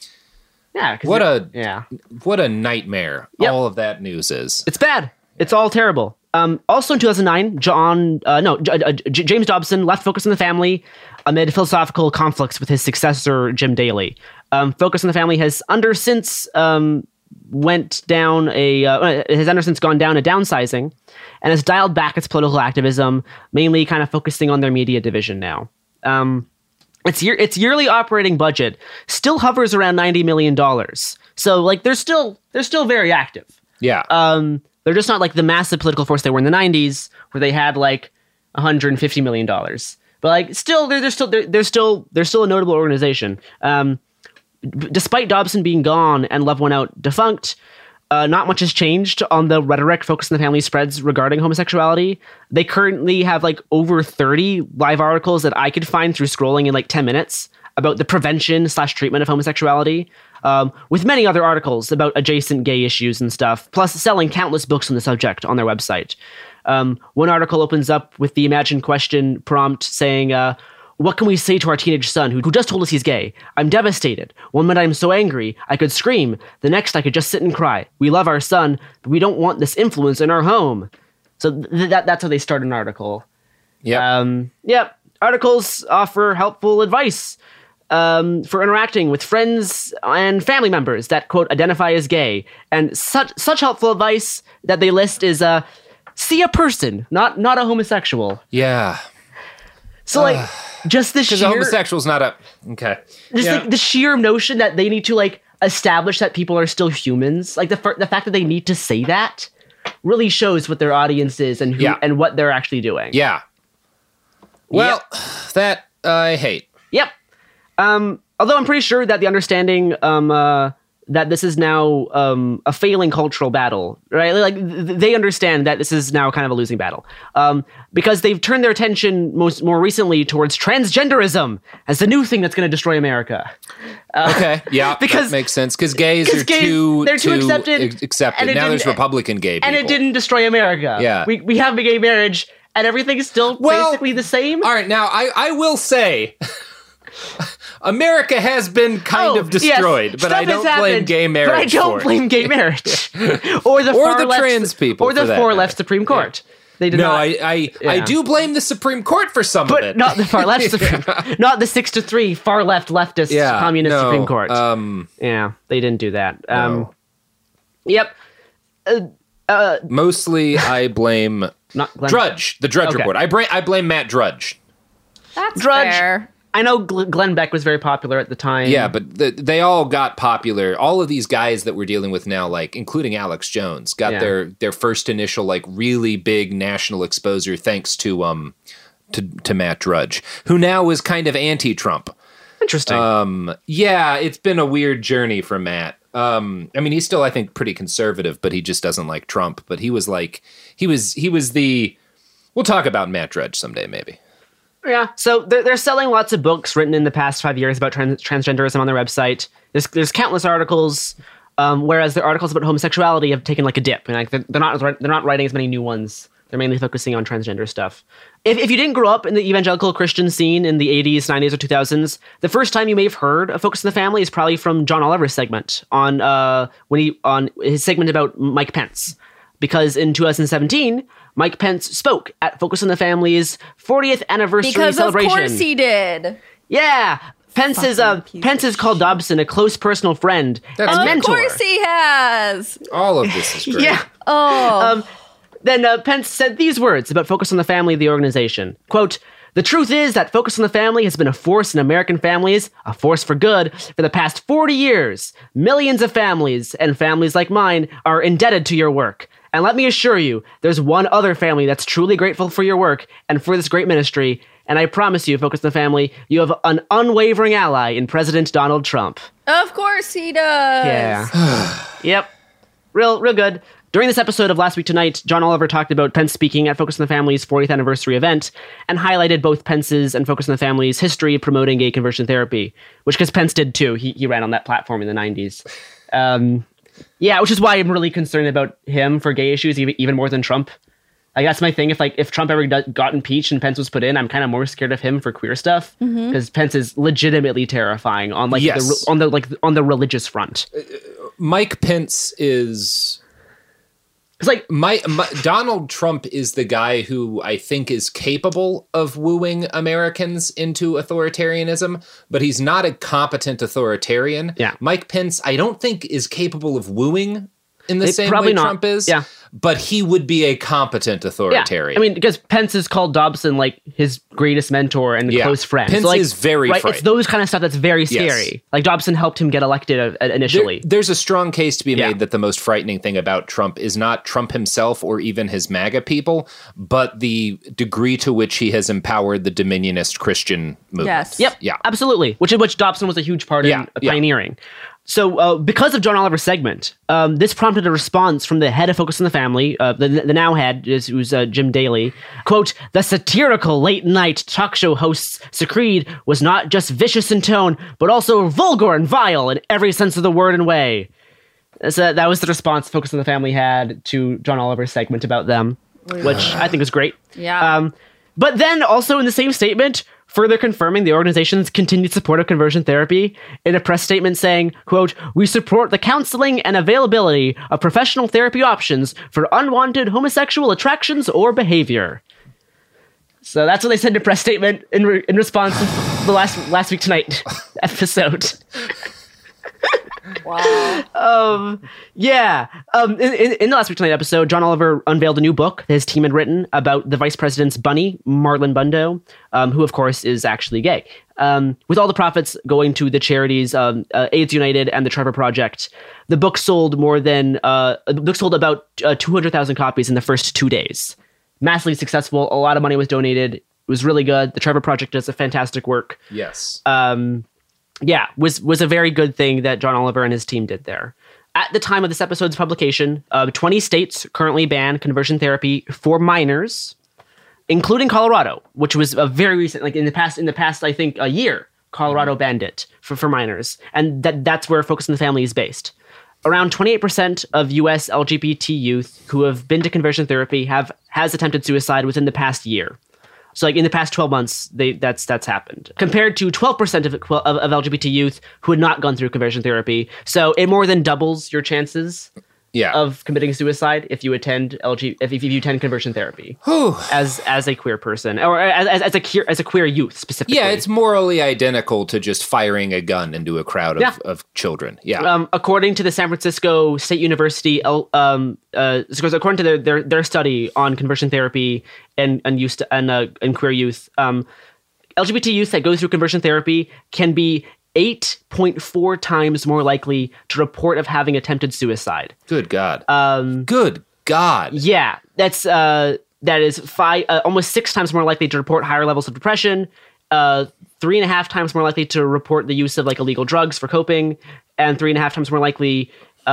nightmare all of that news is. It's bad. It's all terrible. Also in 2009, James Dobson left Focus on the Family amid philosophical conflicts with his successor, Jim Daly. Focus on the Family has since gone down a downsizing and has dialed back its political activism, mainly kind of focusing on their media division now. Its yearly operating budget still hovers around $90 million. So like they're still very active. Yeah. They're just not like the massive political force they were in the 90s, where they had like $150 million. But like still, they're still a notable organization. Despite Dobson being gone and Love One Out defunct, not much has changed on the rhetoric Focus on the Family spreads regarding homosexuality. They currently have like over 30 live articles that I could find through scrolling in like 10 minutes about the prevention/treatment of homosexuality, with many other articles about adjacent gay issues and stuff, plus selling countless books on the subject on their website. One article opens up with the Imagine question prompt saying, what can we say to our teenage son who just told us he's gay? I'm devastated. One minute I'm so angry, I could scream. The next I could just sit and cry. We love our son, but we don't want this influence in our home. So that's how they start an article. Yeah. Articles offer helpful advice for interacting with friends and family members that, quote, identify as gay. And such helpful advice that they list is, see a person, not a homosexual. Yeah. So, like, just the sheer... Because a homosexual's not a... Okay. Like, the sheer notion that they need to, like, establish that people are still humans. Like, the fact that they need to say that really shows what their audience is and and what they're actually doing. Yeah. Well, that I hate. Yep. Although I'm pretty sure that the understanding that this is now a failing cultural battle, right? Like they understand that this is now kind of a losing battle, because they've turned their attention more recently towards transgenderism as the new thing that's going to destroy America. Okay, yeah, because that makes sense. Because gays are too accepted. Now there's Republican gay people, and it didn't destroy America. Yeah, we have a gay marriage, and everything's still basically the same. All right, now I will say. America has been kind of destroyed, but I don't blame gay marriage. But I don't blame gay marriage, or the trans people, or the far left Supreme Court. They did not. I do blame the Supreme Court for some of it, but not the far left Supreme, not the 6-3 far left leftist communist Supreme Court. They didn't do that. No. Yep. Mostly, I blame Drudge, the Drudge Report. I blame Matt Drudge. That's Drudge. fair. I know Glenn Beck was very popular at the time. Yeah, but they all got popular. All of these guys that we're dealing with now, like including Alex Jones, got their first initial like really big national exposure thanks to Matt Drudge, who now is kind of anti-Trump. Interesting. Yeah, it's been a weird journey for Matt. I mean, he's still, I think, pretty conservative, but he just doesn't like Trump. But he was the. We'll talk about Matt Drudge someday, maybe. Yeah, so they're selling lots of books written in the past 5 years about transgenderism on their website. There's countless articles, whereas their articles about homosexuality have taken like a dip, and like they're not writing as many new ones. They're mainly focusing on transgender stuff. If you didn't grow up in the evangelical Christian scene in the 80s, 90s, or 2000s, the first time you may have heard of Focus on the Family is probably from John Oliver's segment on his segment about Mike Pence, because in 2017. Mike Pence spoke at Focus on the Family's 40th anniversary celebration. Because of course he did. Yeah. Pence has called Dobson a close personal friend and mentor. Of course he has. All of this is great. Yeah. Oh. Then Pence said these words about Focus on the Family, the organization. Quote, "The truth is that Focus on the Family has been a force in American families, a force for good, for the past 40 years. Millions of families, and families like mine, are indebted to your work. And let me assure you, there's one other family that's truly grateful for your work and for this great ministry. And I promise you, Focus on the Family, you have an unwavering ally in President Donald Trump." Of course he does. Yeah. Yep. real good. During this episode of Last Week Tonight, John Oliver talked about Pence speaking at Focus on the Family's 40th anniversary event and highlighted both Pence's and Focus on the Family's history of promoting gay conversion therapy, which because Pence did too. He ran on that platform in the 90s. Which is why I'm really concerned about him for gay issues, even more than Trump. Like, that's my thing. If Trump ever got impeached and Pence was put in, I'm kind of more scared of him for queer stuff because Pence is legitimately terrifying on on the religious front. Mike Pence is. It's like Donald Trump is the guy who I think is capable of wooing Americans into authoritarianism, but he's not a competent authoritarian. Yeah. Mike Pence, I don't think is capable of wooing in the same way Trump is. Yeah. But he would be a competent authoritarian. Yeah. I mean, because Pence has called Dobson like his greatest mentor and close friend. Pence is very frightening. It's those kind of stuff that's very scary. Yes. Like Dobson helped him get elected initially. There's a strong case to be made that the most frightening thing about Trump is not Trump himself or even his MAGA people, but the degree to which he has empowered the Dominionist Christian movement. Yes. Yep. Yeah. Absolutely. Which Dobson was a huge part in pioneering. So because of John Oliver's segment, this prompted a response from the head of Focus on the Family, the now head, who's Jim Daly. Quote, "The satirical late-night talk show host's screed was not just vicious in tone, but also vulgar and vile in every sense of the word and way." So that was the response Focus on the Family had to John Oliver's segment about them, which I think was great. Yeah. But then also in the same statement, further confirming the organization's continued support of conversion therapy in a press statement saying, quote, "We support the counseling and availability of professional therapy options for unwanted homosexual attractions or behavior." So that's what they said in a press statement in response to the Last Week Tonight episode. Wow. In the Last Week Tonight episode, John Oliver unveiled a new book his team had written about the vice president's bunny, Marlon Bundo, who, of course, is actually gay. With all the profits going to the charities AIDS United and the Trevor Project, the book sold about 200,000 copies in the first 2 days. Massively successful. A lot of money was donated. It was really good. The Trevor Project does a fantastic work. Yes. Was a very good thing that John Oliver and his team did there. At the time of this episode's publication, 20 states currently ban conversion therapy for minors, including Colorado, which was a very recent, like in the past, I think a year, Colorado banned it for minors. And that's where Focus on the Family is based. Around 28% of U.S. LGBT youth who have been to conversion therapy has attempted suicide within the past year. So, like in the past 12 months, that's happened, compared to 12% of LGBT youth who had not gone through conversion therapy. So, it more than doubles your chances of committing suicide if you attend if you attend conversion therapy as a queer person or as a queer youth specifically. Yeah, it's morally identical to just firing a gun into a crowd of children. Yeah. According to the San Francisco State University, according to their study on conversion therapy and queer youth, LGBT youth that go through conversion therapy can be 8.4 times more likely to report of having attempted suicide. Good God. Good God. Yeah, that is almost 6 times more likely to report higher levels of depression, 3.5 times more likely to report the use of like illegal drugs for coping, and 3.5 times more likely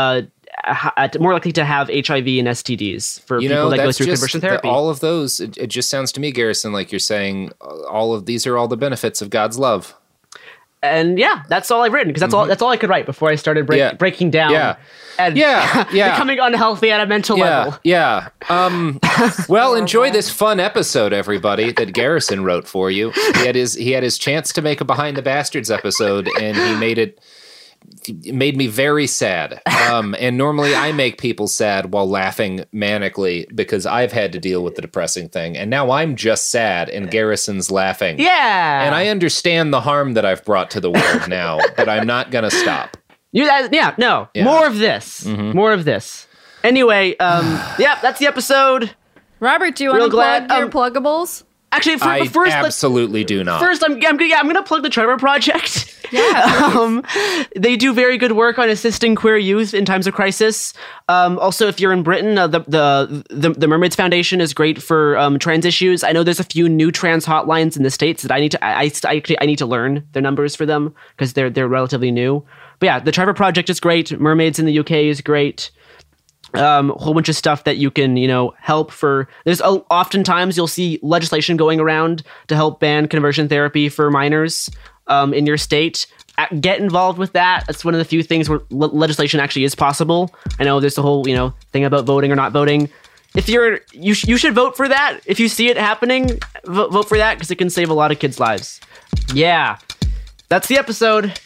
to have HIV and STDs for people that go through conversion therapy. All of those, it just sounds to me, Garrison, like you're saying all of these are all the benefits of God's love. And that's all I've written because that's all I could write before I started breaking down and becoming unhealthy at a mental level. Yeah. Well, enjoy this fun episode, everybody, that Garrison wrote for you. He had his chance to make a Behind the Bastards episode, and it made me very sad. And normally I make people sad while laughing manically because I've had to deal with the depressing thing. And now I'm just sad and Garrison's laughing. Yeah. And I understand the harm that I've brought to the world now, but I'm not going to stop. More of this. Mm-hmm. More of this. Anyway, that's the episode. Robert, do you want to plug your pluggables? Actually, first, absolutely do not. First, I'm gonna plug the Trevor Project. Yeah. They do very good work on assisting queer youth in times of crisis. Also, if you're in Britain, the Mermaids Foundation is great for trans issues. I know there's a few new trans hotlines in the States that I need to learn their numbers for them because they're relatively new. But yeah, the Trevor Project is great. Mermaids in the UK is great. a whole bunch of stuff that you can, help for. Oftentimes you'll see legislation going around to help ban conversion therapy for minors in your state. Get involved with that. That's one of the few things where legislation actually is possible. I know there's the whole, thing about voting or not voting. If you should vote for that. If you see it happening, vote for that because it can save a lot of kids' lives. Yeah, that's the episode.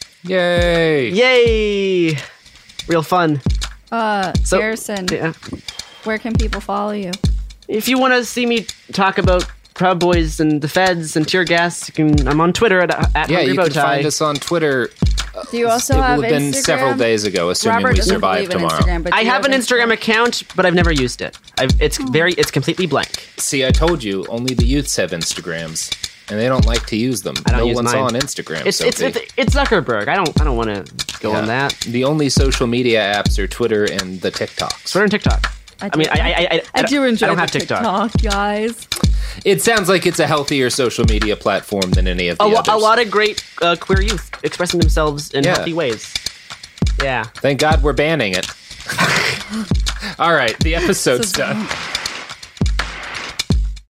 Yay! Real fun. Garrison, where can people follow you? If you want to see me talk about Proud Boys and the feds and tear gas, I'm on Twitter at you can find us on Twitter. Do you also have It will have been Instagram? several days ago, assuming Robert we doesn't survive believe in tomorrow. Instagram, but I do you have an Instagram account, but I've never used it. It's completely blank. See, I told you, only the youths have Instagrams, and they don't like to use them. I don't No use one's mine. on Instagram. It's Zuckerberg. I don't want to go on that. The only social media apps are Twitter and the TikToks. Twitter and TikTok. I do enjoy I don't the have TikTok. guys. It sounds like it's a healthier social media platform than any of the others. A lot of great queer youth expressing themselves in healthy ways. Yeah. Thank God we're banning it. All right, the episode's done.